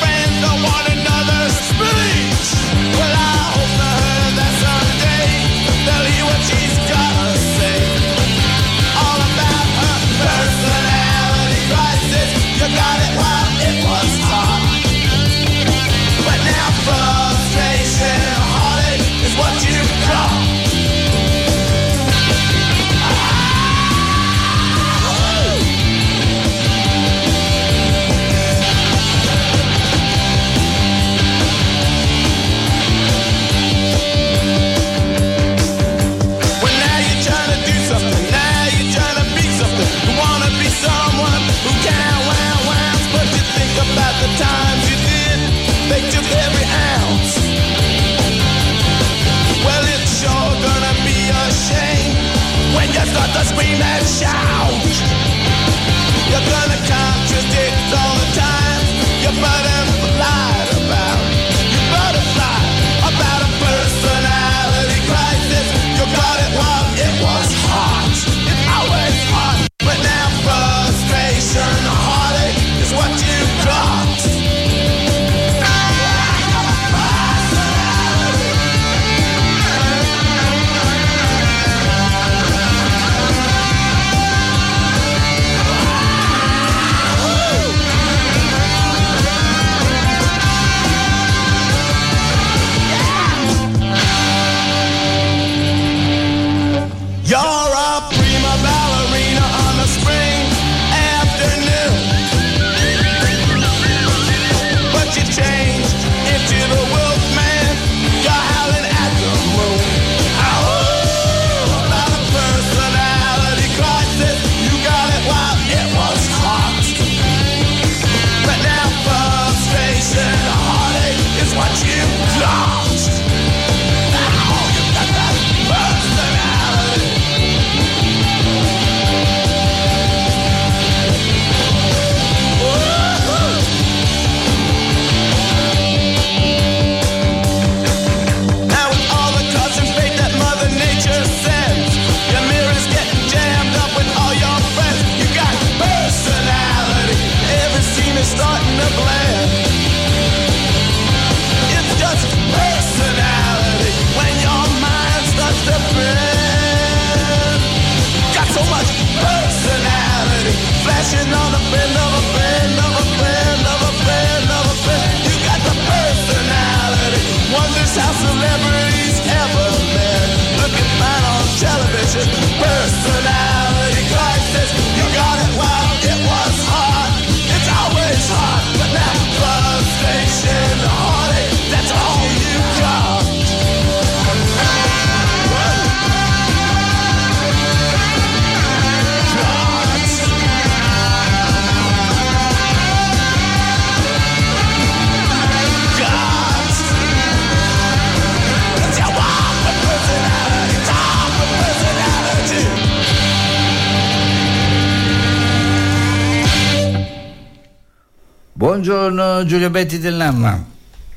Buongiorno Giulio Betti del Lamma.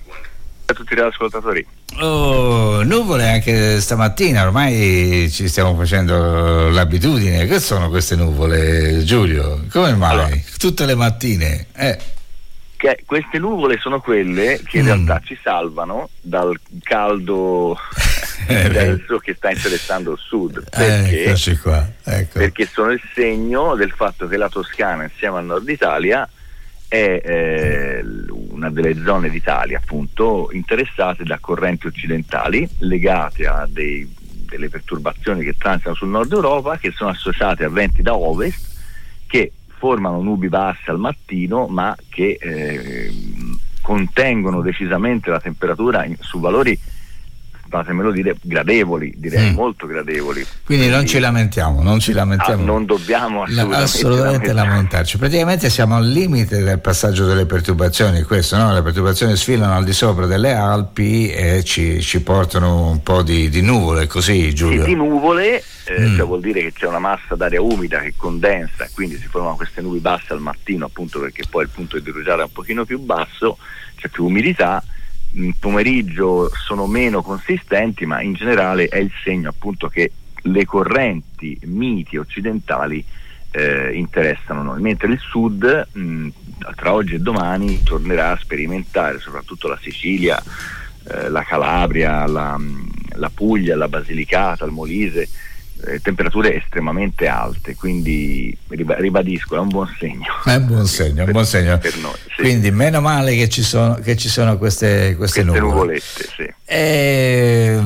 A tutti gli ascoltatori. Oh, nuvole anche stamattina, ormai ci stiamo facendo l'abitudine. Che sono queste nuvole, Giulio? Come mai? Allora, tutte le mattine? Eh. Che queste nuvole sono quelle che in mm. realtà ci salvano dal caldo penso che sta interessando il sud, perché, eccoci qua, ecco. perché sono il segno del fatto che la Toscana insieme al nord Italia è eh, una delle zone d'Italia appunto interessate da correnti occidentali legate a dei, delle perturbazioni che transitano sul nord Europa, che sono associate a venti da ovest che formano nubi basse al mattino, ma che eh, contengono decisamente la temperatura in, su valori, fatemelo dire, gradevoli, direi mm. molto gradevoli. Quindi, Quindi non ci lamentiamo, non ci lamentiamo. Ah, non dobbiamo assolutamente, assolutamente lamentarci. Praticamente siamo al limite del passaggio delle perturbazioni, questo, no? Le perturbazioni sfilano al di sopra delle Alpi e ci, ci portano un po' di, di nuvole, così, Giulio? Sì, di nuvole, eh, mm. cioè vuol dire che c'è una massa d'aria umida che condensa e quindi si formano queste nubi basse al mattino, appunto perché poi il punto di rugiada è un pochino più basso, c'è più umidità. In pomeriggio sono meno consistenti, ma in generale è il segno appunto che le correnti miti occidentali eh, interessano noi, mentre il sud mh, tra oggi e domani tornerà a sperimentare, soprattutto la Sicilia, eh, la Calabria, la, la Puglia, la Basilicata, il Molise, eh, temperature estremamente alte, quindi ribadisco, è un buon segno. È un buon segno, per, un buon segno. Per noi, sì. Quindi meno male che ci sono, che ci sono queste, queste, queste nuvole. nuvolette, sì. E,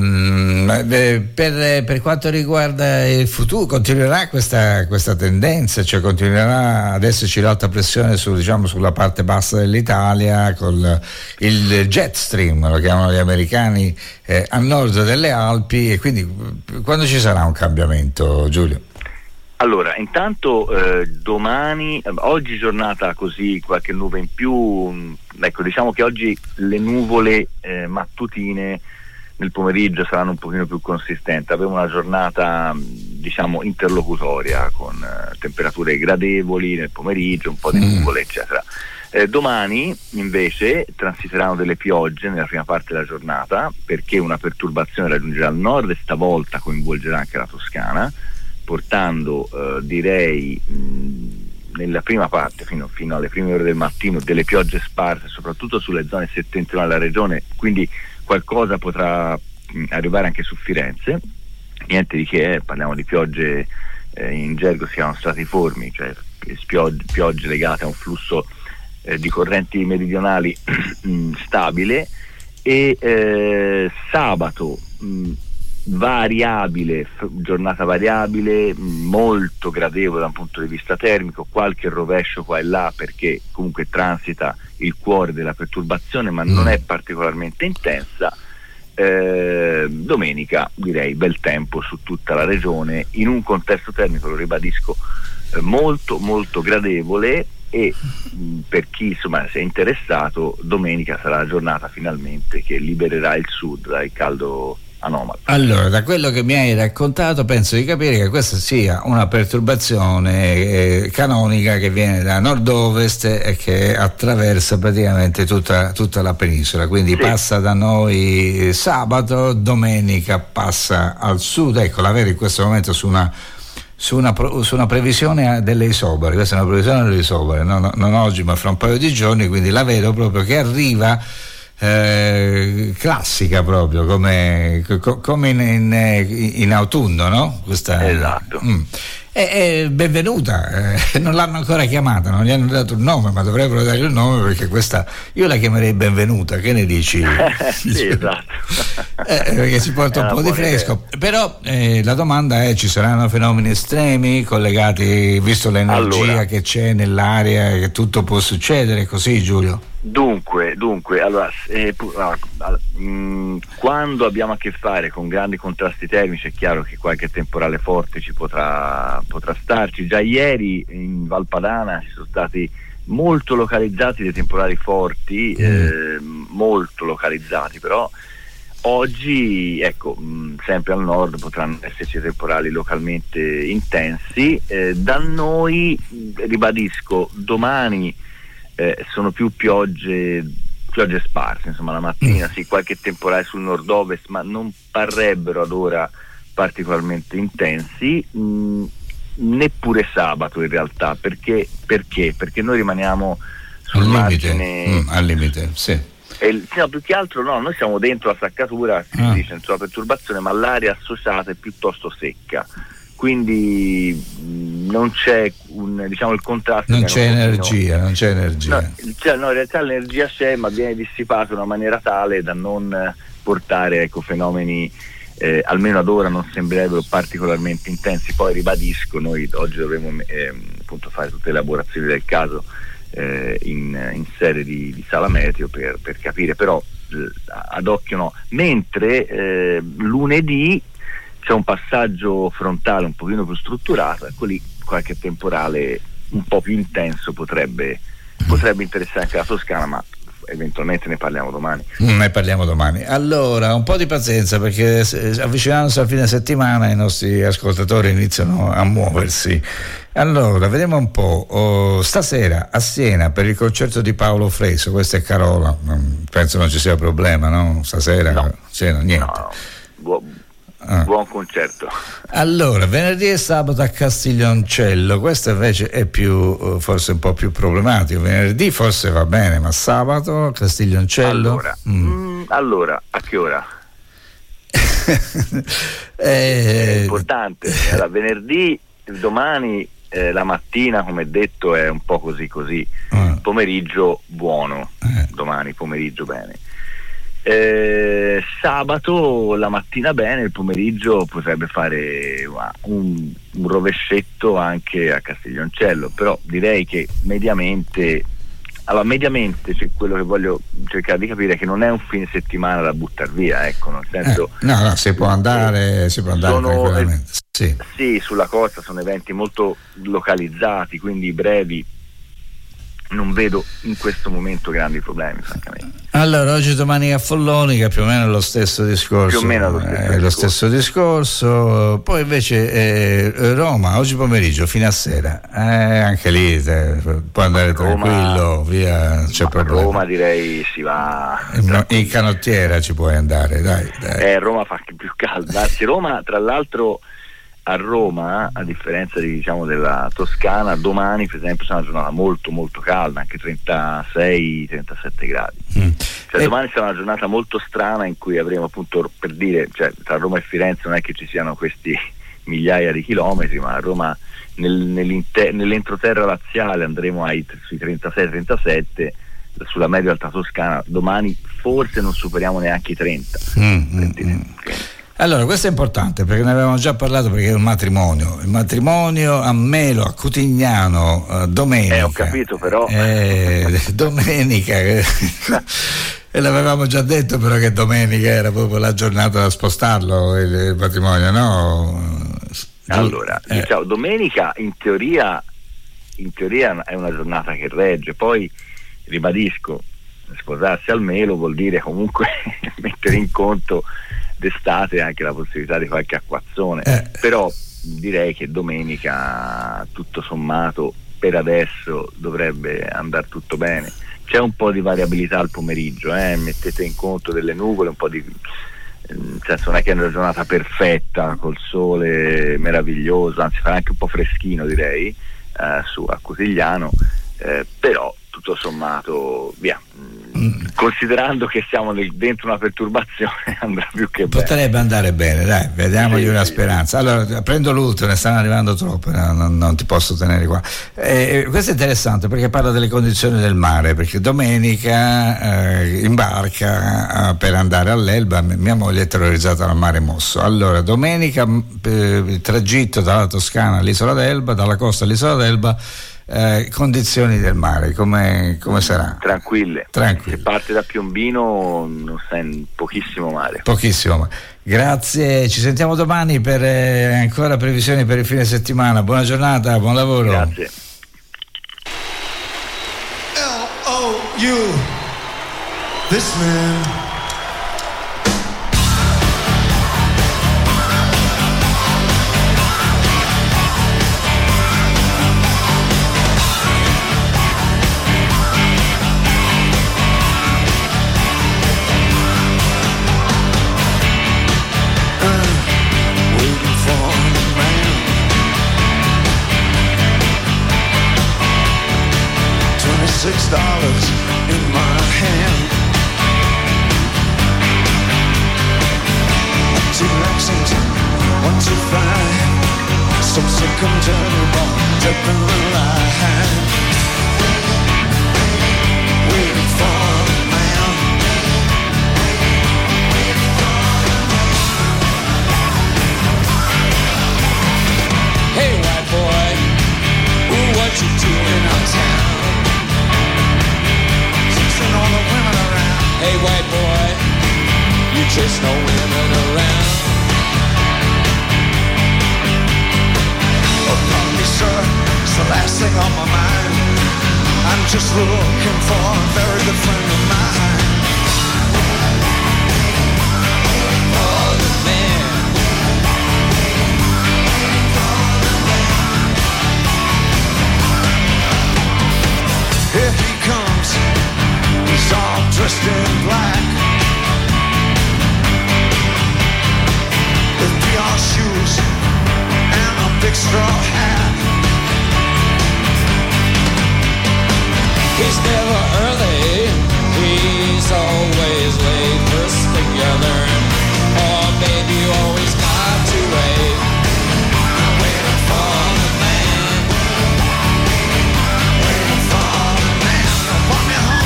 per, per quanto riguarda il futuro, continuerà questa, questa tendenza, cioè continuerà ad esserci l'alta pressione su, diciamo, sulla parte bassa dell'Italia con il jet stream, lo chiamano gli americani, eh, a nord delle Alpi, e quindi quando ci sarà un cambiamento, Giulio? Allora, intanto eh, domani, oggi giornata così, qualche nube in più, mh, ecco, diciamo che oggi le nuvole eh, mattutine nel pomeriggio saranno un pochino più consistenti, abbiamo una giornata diciamo interlocutoria con eh, temperature gradevoli nel pomeriggio, un po' di nuvole eccetera. Eh, domani invece transiteranno delle piogge nella prima parte della giornata, perché una perturbazione raggiungerà il nord e stavolta coinvolgerà anche la Toscana, portando eh, direi mh, nella prima parte fino, fino alle prime ore del mattino delle piogge sparse soprattutto sulle zone settentrionali della regione, quindi qualcosa potrà mh, arrivare anche su Firenze, niente di che, eh, parliamo di piogge eh, in gergo si chiamano stratiformi, cioè piogge, piogge legate a un flusso eh, di correnti meridionali mh, stabile, e eh, sabato mh, variabile, giornata variabile, molto gradevole da un punto di vista termico, qualche rovescio qua e là perché comunque transita il cuore della perturbazione, ma non è particolarmente intensa. Eh, domenica direi bel tempo su tutta la regione in un contesto termico, lo ribadisco, eh, molto molto gradevole, e mh, per chi insomma si è interessato, domenica sarà la giornata finalmente che libererà il sud dal caldo anomalo. Allora, da quello che mi hai raccontato penso di capire che questa sia una perturbazione eh, canonica che viene da nord-ovest e che attraversa praticamente tutta, tutta la penisola, quindi sì. Passa da noi sabato, domenica passa al sud, ecco, la vedo in questo momento su una Su una, su una previsione delle isobare, questa è una previsione delle isobare, no, no, non oggi ma fra un paio di giorni, quindi la vedo proprio che arriva eh, classica proprio come, co, come in, in, in autunno, no? Questa, esatto. Mm. E, e benvenuta, eh, non l'hanno ancora chiamata, non gli hanno dato il nome, ma dovrebbero dargli il nome, perché questa io la chiamerei benvenuta, che ne dici? Sì, esatto. Eh, perché si porta un po' di fresco, idea. Però eh, la domanda è: ci saranno fenomeni estremi collegati, visto l'energia allora, che c'è nell'aria, che tutto può succedere così, Giulio? Dunque, dunque, allora, eh, allora mh, quando abbiamo a che fare con grandi contrasti termici è chiaro che qualche temporale forte ci potrà, potrà starci. Già ieri in Valpadana ci sono stati molto localizzati dei temporali forti, mm. eh, molto localizzati, però oggi, ecco, mh, sempre al nord potranno esserci temporali localmente intensi. Eh, da noi, ribadisco, domani Eh, sono più piogge piogge sparse, insomma la mattina sì, qualche temporale sul nord-ovest, ma non parrebbero ad ora particolarmente intensi, mh, neppure sabato in realtà, perché perché perché noi rimaniamo sul al margine limite, mm, al limite, sì. E il, no, più che altro no, noi siamo dentro la saccatura, si Ah. dice, insomma, perturbazione, ma l'area associata è piuttosto secca, quindi mh, non c'è un, diciamo, il contrasto. Non che c'è un pochino- energia, non c'è energia. No, cioè, no, in realtà l'energia c'è, ma viene dissipata in una maniera tale da non eh, portare, ecco, fenomeni eh, almeno ad ora non sembrerebbero particolarmente intensi. Poi ribadisco, noi oggi dovremo eh, appunto fare tutte le elaborazioni del caso eh, in, in sede di, di sala meteo per, per capire, però eh, ad occhio no. Mentre eh, lunedì c'è un passaggio frontale un pochino più strutturato, ecco lì qualche temporale un po' più intenso potrebbe, potrebbe interessare anche la Toscana, ma eventualmente ne parliamo domani. Ne parliamo domani. Allora, un po' di pazienza, perché se- avvicinandosi al fine settimana i nostri ascoltatori iniziano a muoversi. Allora, vediamo un po'. Oh, stasera a Siena per il concerto di Paolo Freso, questa è Carola, non- penso non ci sia problema, no? Stasera No. Siena, niente. No, no. Bu- Ah. buon concerto. Allora, venerdì e sabato a Castiglioncello, questo invece è più, eh, forse un po' più problematico. Venerdì forse va bene, ma sabato a Castiglioncello? Allora, Mm. mm, allora, a che ora? Eh, È importante. Allora, venerdì, domani eh, la mattina, come detto, è un po' così così. Ah. Pomeriggio buono. Eh. Domani pomeriggio bene. Eh, sabato la mattina bene, il pomeriggio potrebbe fare un, un rovescetto anche a Castiglioncello, però direi che mediamente, allora mediamente cioè, quello che voglio cercare di capire è che non è un fine settimana da buttare via, ecco, nel senso Eh, no, no, si può andare, si può andare sono, tranquillamente. Sì. sì, sulla costa sono eventi molto localizzati, quindi brevi. Non vedo in questo momento grandi problemi, francamente. Allora, oggi domani a Follonica più o meno è lo stesso discorso. Più o meno lo stesso è lo stesso discorso. Poi invece eh, Roma, oggi pomeriggio fino a sera, eh, anche lì eh, può andare Roma- tranquillo, via, non c'è Ma a problema. Roma direi si va. In, in canottiera ci puoi andare, dai, dai. Eh, Roma fa anche più caldo. Anzi, Roma, tra l'altro, a Roma, a differenza di, diciamo, della Toscana, domani per esempio sarà una giornata molto molto calda, anche trentasei trentasette gradi. Mm. Cioè, E- domani sarà una giornata molto strana in cui avremo, appunto, per dire, cioè, tra Roma e Firenze non è che ci siano questi migliaia di chilometri, ma a Roma nel, nell'inter- nell'entroterra laziale andremo ai, sui trentasei trentasette, sulla media alta toscana domani forse non superiamo neanche i trenta. Mm, mm, mm. Allora, questo è importante perché ne avevamo già parlato, perché è un matrimonio. Il matrimonio a Melo, a Cutignano, eh, domenica. Eh, ho capito, però. Eh, domenica. E l'avevamo già detto, però, che domenica era proprio la giornata da spostarlo, il, il matrimonio, no? Allora, Eh. diciamo, domenica in teoria, in teoria è una giornata che regge, poi ribadisco, sposarsi al Melo vuol dire comunque mettere in conto d'estate anche la possibilità di qualche acquazzone, Eh. però direi che domenica tutto sommato per adesso dovrebbe andare tutto bene. C'è un po' di variabilità al pomeriggio, eh? Mettete in conto delle nuvole, un po' di, nel senso, non è che è una giornata perfetta col sole meraviglioso, anzi farà anche un po' freschino, direi, eh, su a Cutigliano, eh, però tutto sommato via, mm. considerando che siamo nel, dentro una perturbazione andrà più che bene. Potrebbe andare bene, dai, vediamogli Sì, una sì. speranza. Allora, prendo l'ultimo, ne stanno arrivando troppe, no, non, non ti posso tenere qua. Eh, questo è interessante perché parla delle condizioni del mare, perché domenica eh, in barca eh, per andare all'Elba, mia moglie è terrorizzata dal mare mosso. Allora, domenica eh, il tragitto dalla Toscana all'isola d'Elba, dalla costa all'isola d'Elba. Eh, condizioni del mare, come, come sarà? Tranquille. Tranquille. Se parte da Piombino non sta in pochissimo male. Pochissimo, ma grazie, ci sentiamo domani per eh, ancora previsioni per il fine settimana. Buona giornata, buon lavoro. Grazie. L O U This man Six dollars in my hand. exit, one, two, five. So sick I'm dirty, born, dripping the line. Waiting for the man. Hey white boy, ooh, what you doing uptown? Chasing all the women around. Hey white boy, you chase no women around. Oh, pardon me, sir, it's the last thing on my mind. I'm just looking for a very good friend of mine. Oh, the man. Here he comes, he's all dressed in black, with Dior shoes and a big straw hat. He's never early, he's always late. First thing you learn, oh baby, you always got to wait. I'm waiting for the man, waiting for the man to want me home.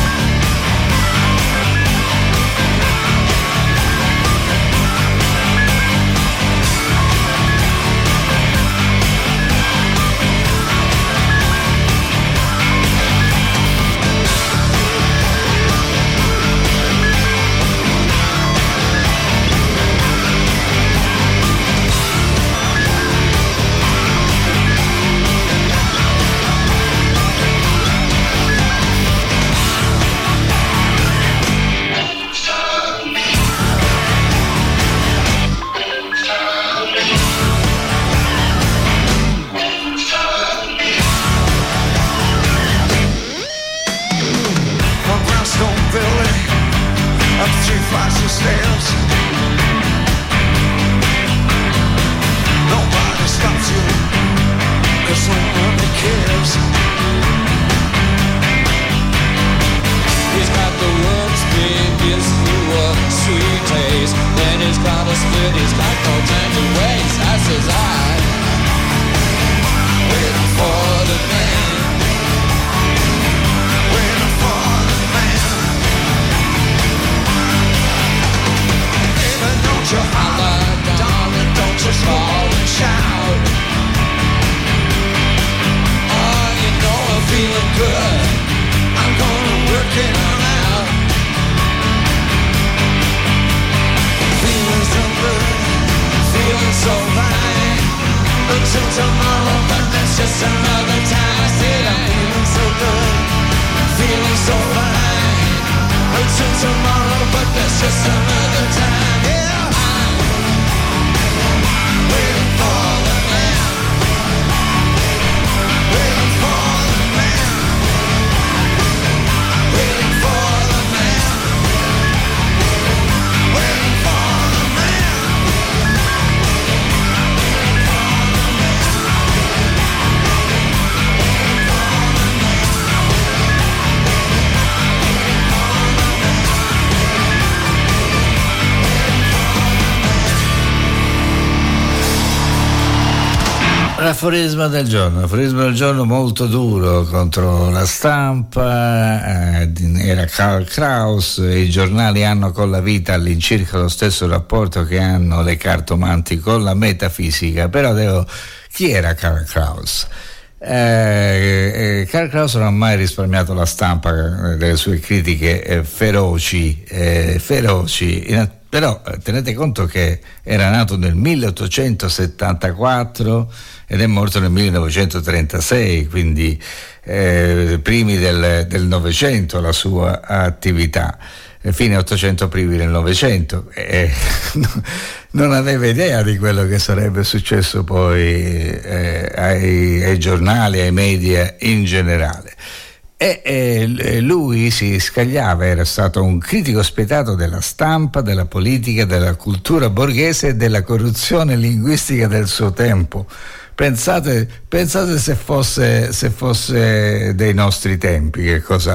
Stairs. Nobody stops you, 'cause nobody cares. He's got the world's biggest view of sweet taste. Then he's got a split, he's got no time to waste. I says I, waiting for the man, waiting for the man. Don't you holler, darling, don't you fall and shout. Oh, you know I'm feeling good, I'm gonna work it on out. Feeling so good, feeling so right. Until tomorrow, but that's just another time. I said I'm feeling so good, feeling so right. Until tomorrow, but that's just another time. Yeah. Waiting for the man, waiting for the man, waiting for the man, waiting for the man. L'aforisma del giorno, l'aforisma del giorno molto duro contro la stampa, eh, era Karl Kraus. I giornali hanno con la vita all'incirca lo stesso rapporto che hanno le cartomanti con la metafisica, però devo... chi era Karl Kraus? Eh, eh, Karl Kraus non ha mai risparmiato la stampa delle sue critiche eh, feroci, eh, feroci in, però eh, tenete conto che era nato nel milleottocentosettantaquattro ed è morto nel millenovecentotrentasei, quindi eh, primi del, del Novecento la sua attività, eh, fine Ottocento, primi del Novecento. Eh, non aveva idea di quello che sarebbe successo poi eh, ai, ai giornali, ai media in generale. E, e lui si scagliava, era stato un critico spietato della stampa, della politica, della cultura borghese e della corruzione linguistica del suo tempo. Pensate, pensate se fosse, se fosse dei nostri tempi, che cosa,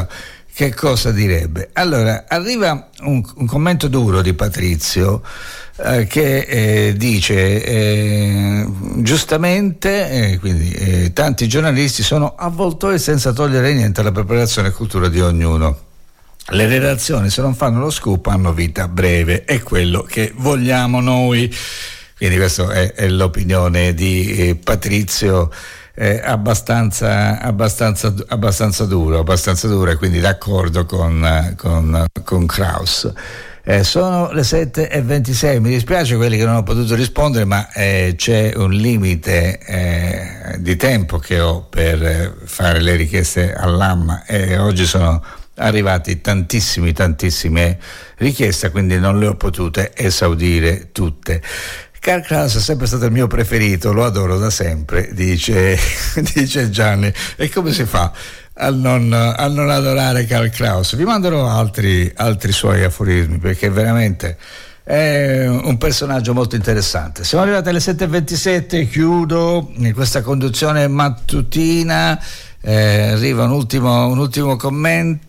che cosa direbbe? Allora, arriva un, un commento duro di Patrizio eh, che eh, dice eh, giustamente, eh, quindi eh, tanti giornalisti sono avvoltoi senza togliere niente alla preparazione e cultura di ognuno. Le redazioni, se non fanno lo scoop, hanno vita breve, è quello che vogliamo noi. Quindi questa è, è l'opinione di eh, Patrizio, eh, abbastanza, abbastanza, abbastanza duro, abbastanza duro, e quindi d'accordo con, con, con Kraus. Eh, sono le sette e ventisei, mi dispiace quelli che non ho potuto rispondere, ma eh, c'è un limite eh, di tempo che ho per eh, fare le richieste all'A M e oggi sono arrivati tantissimi, tantissime richieste, quindi non le ho potute esaudire tutte. Karl Kraus è sempre stato il mio preferito, lo adoro da sempre, dice, dice Gianni. E come si fa a non, a non adorare Karl Kraus? Vi manderò altri, altri suoi aforismi, perché veramente è un personaggio molto interessante. Siamo arrivati alle sette e ventisette, chiudo in questa conduzione mattutina. Eh, arriva un ultimo, un ultimo commento.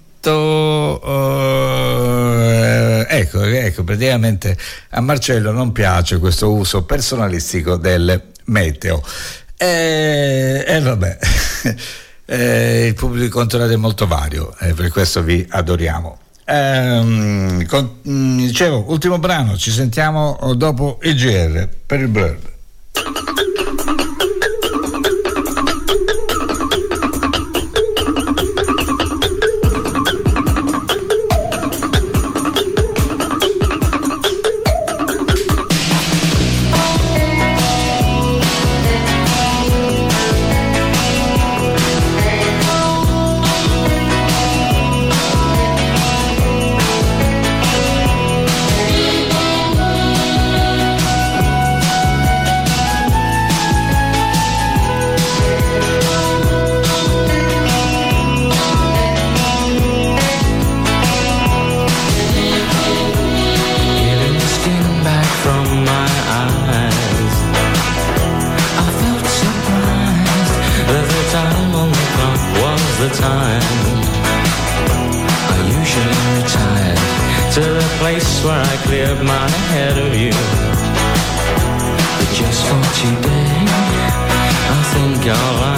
Uh, ecco, ecco, praticamente a Marcello non piace questo uso personalistico del meteo. E eh, eh, vabbè, eh, il pubblico controllato è molto vario, e eh, per questo vi adoriamo. Eh, con, dicevo, ultimo brano, ci sentiamo dopo il G R per il Blurb. Just for today, I think I'll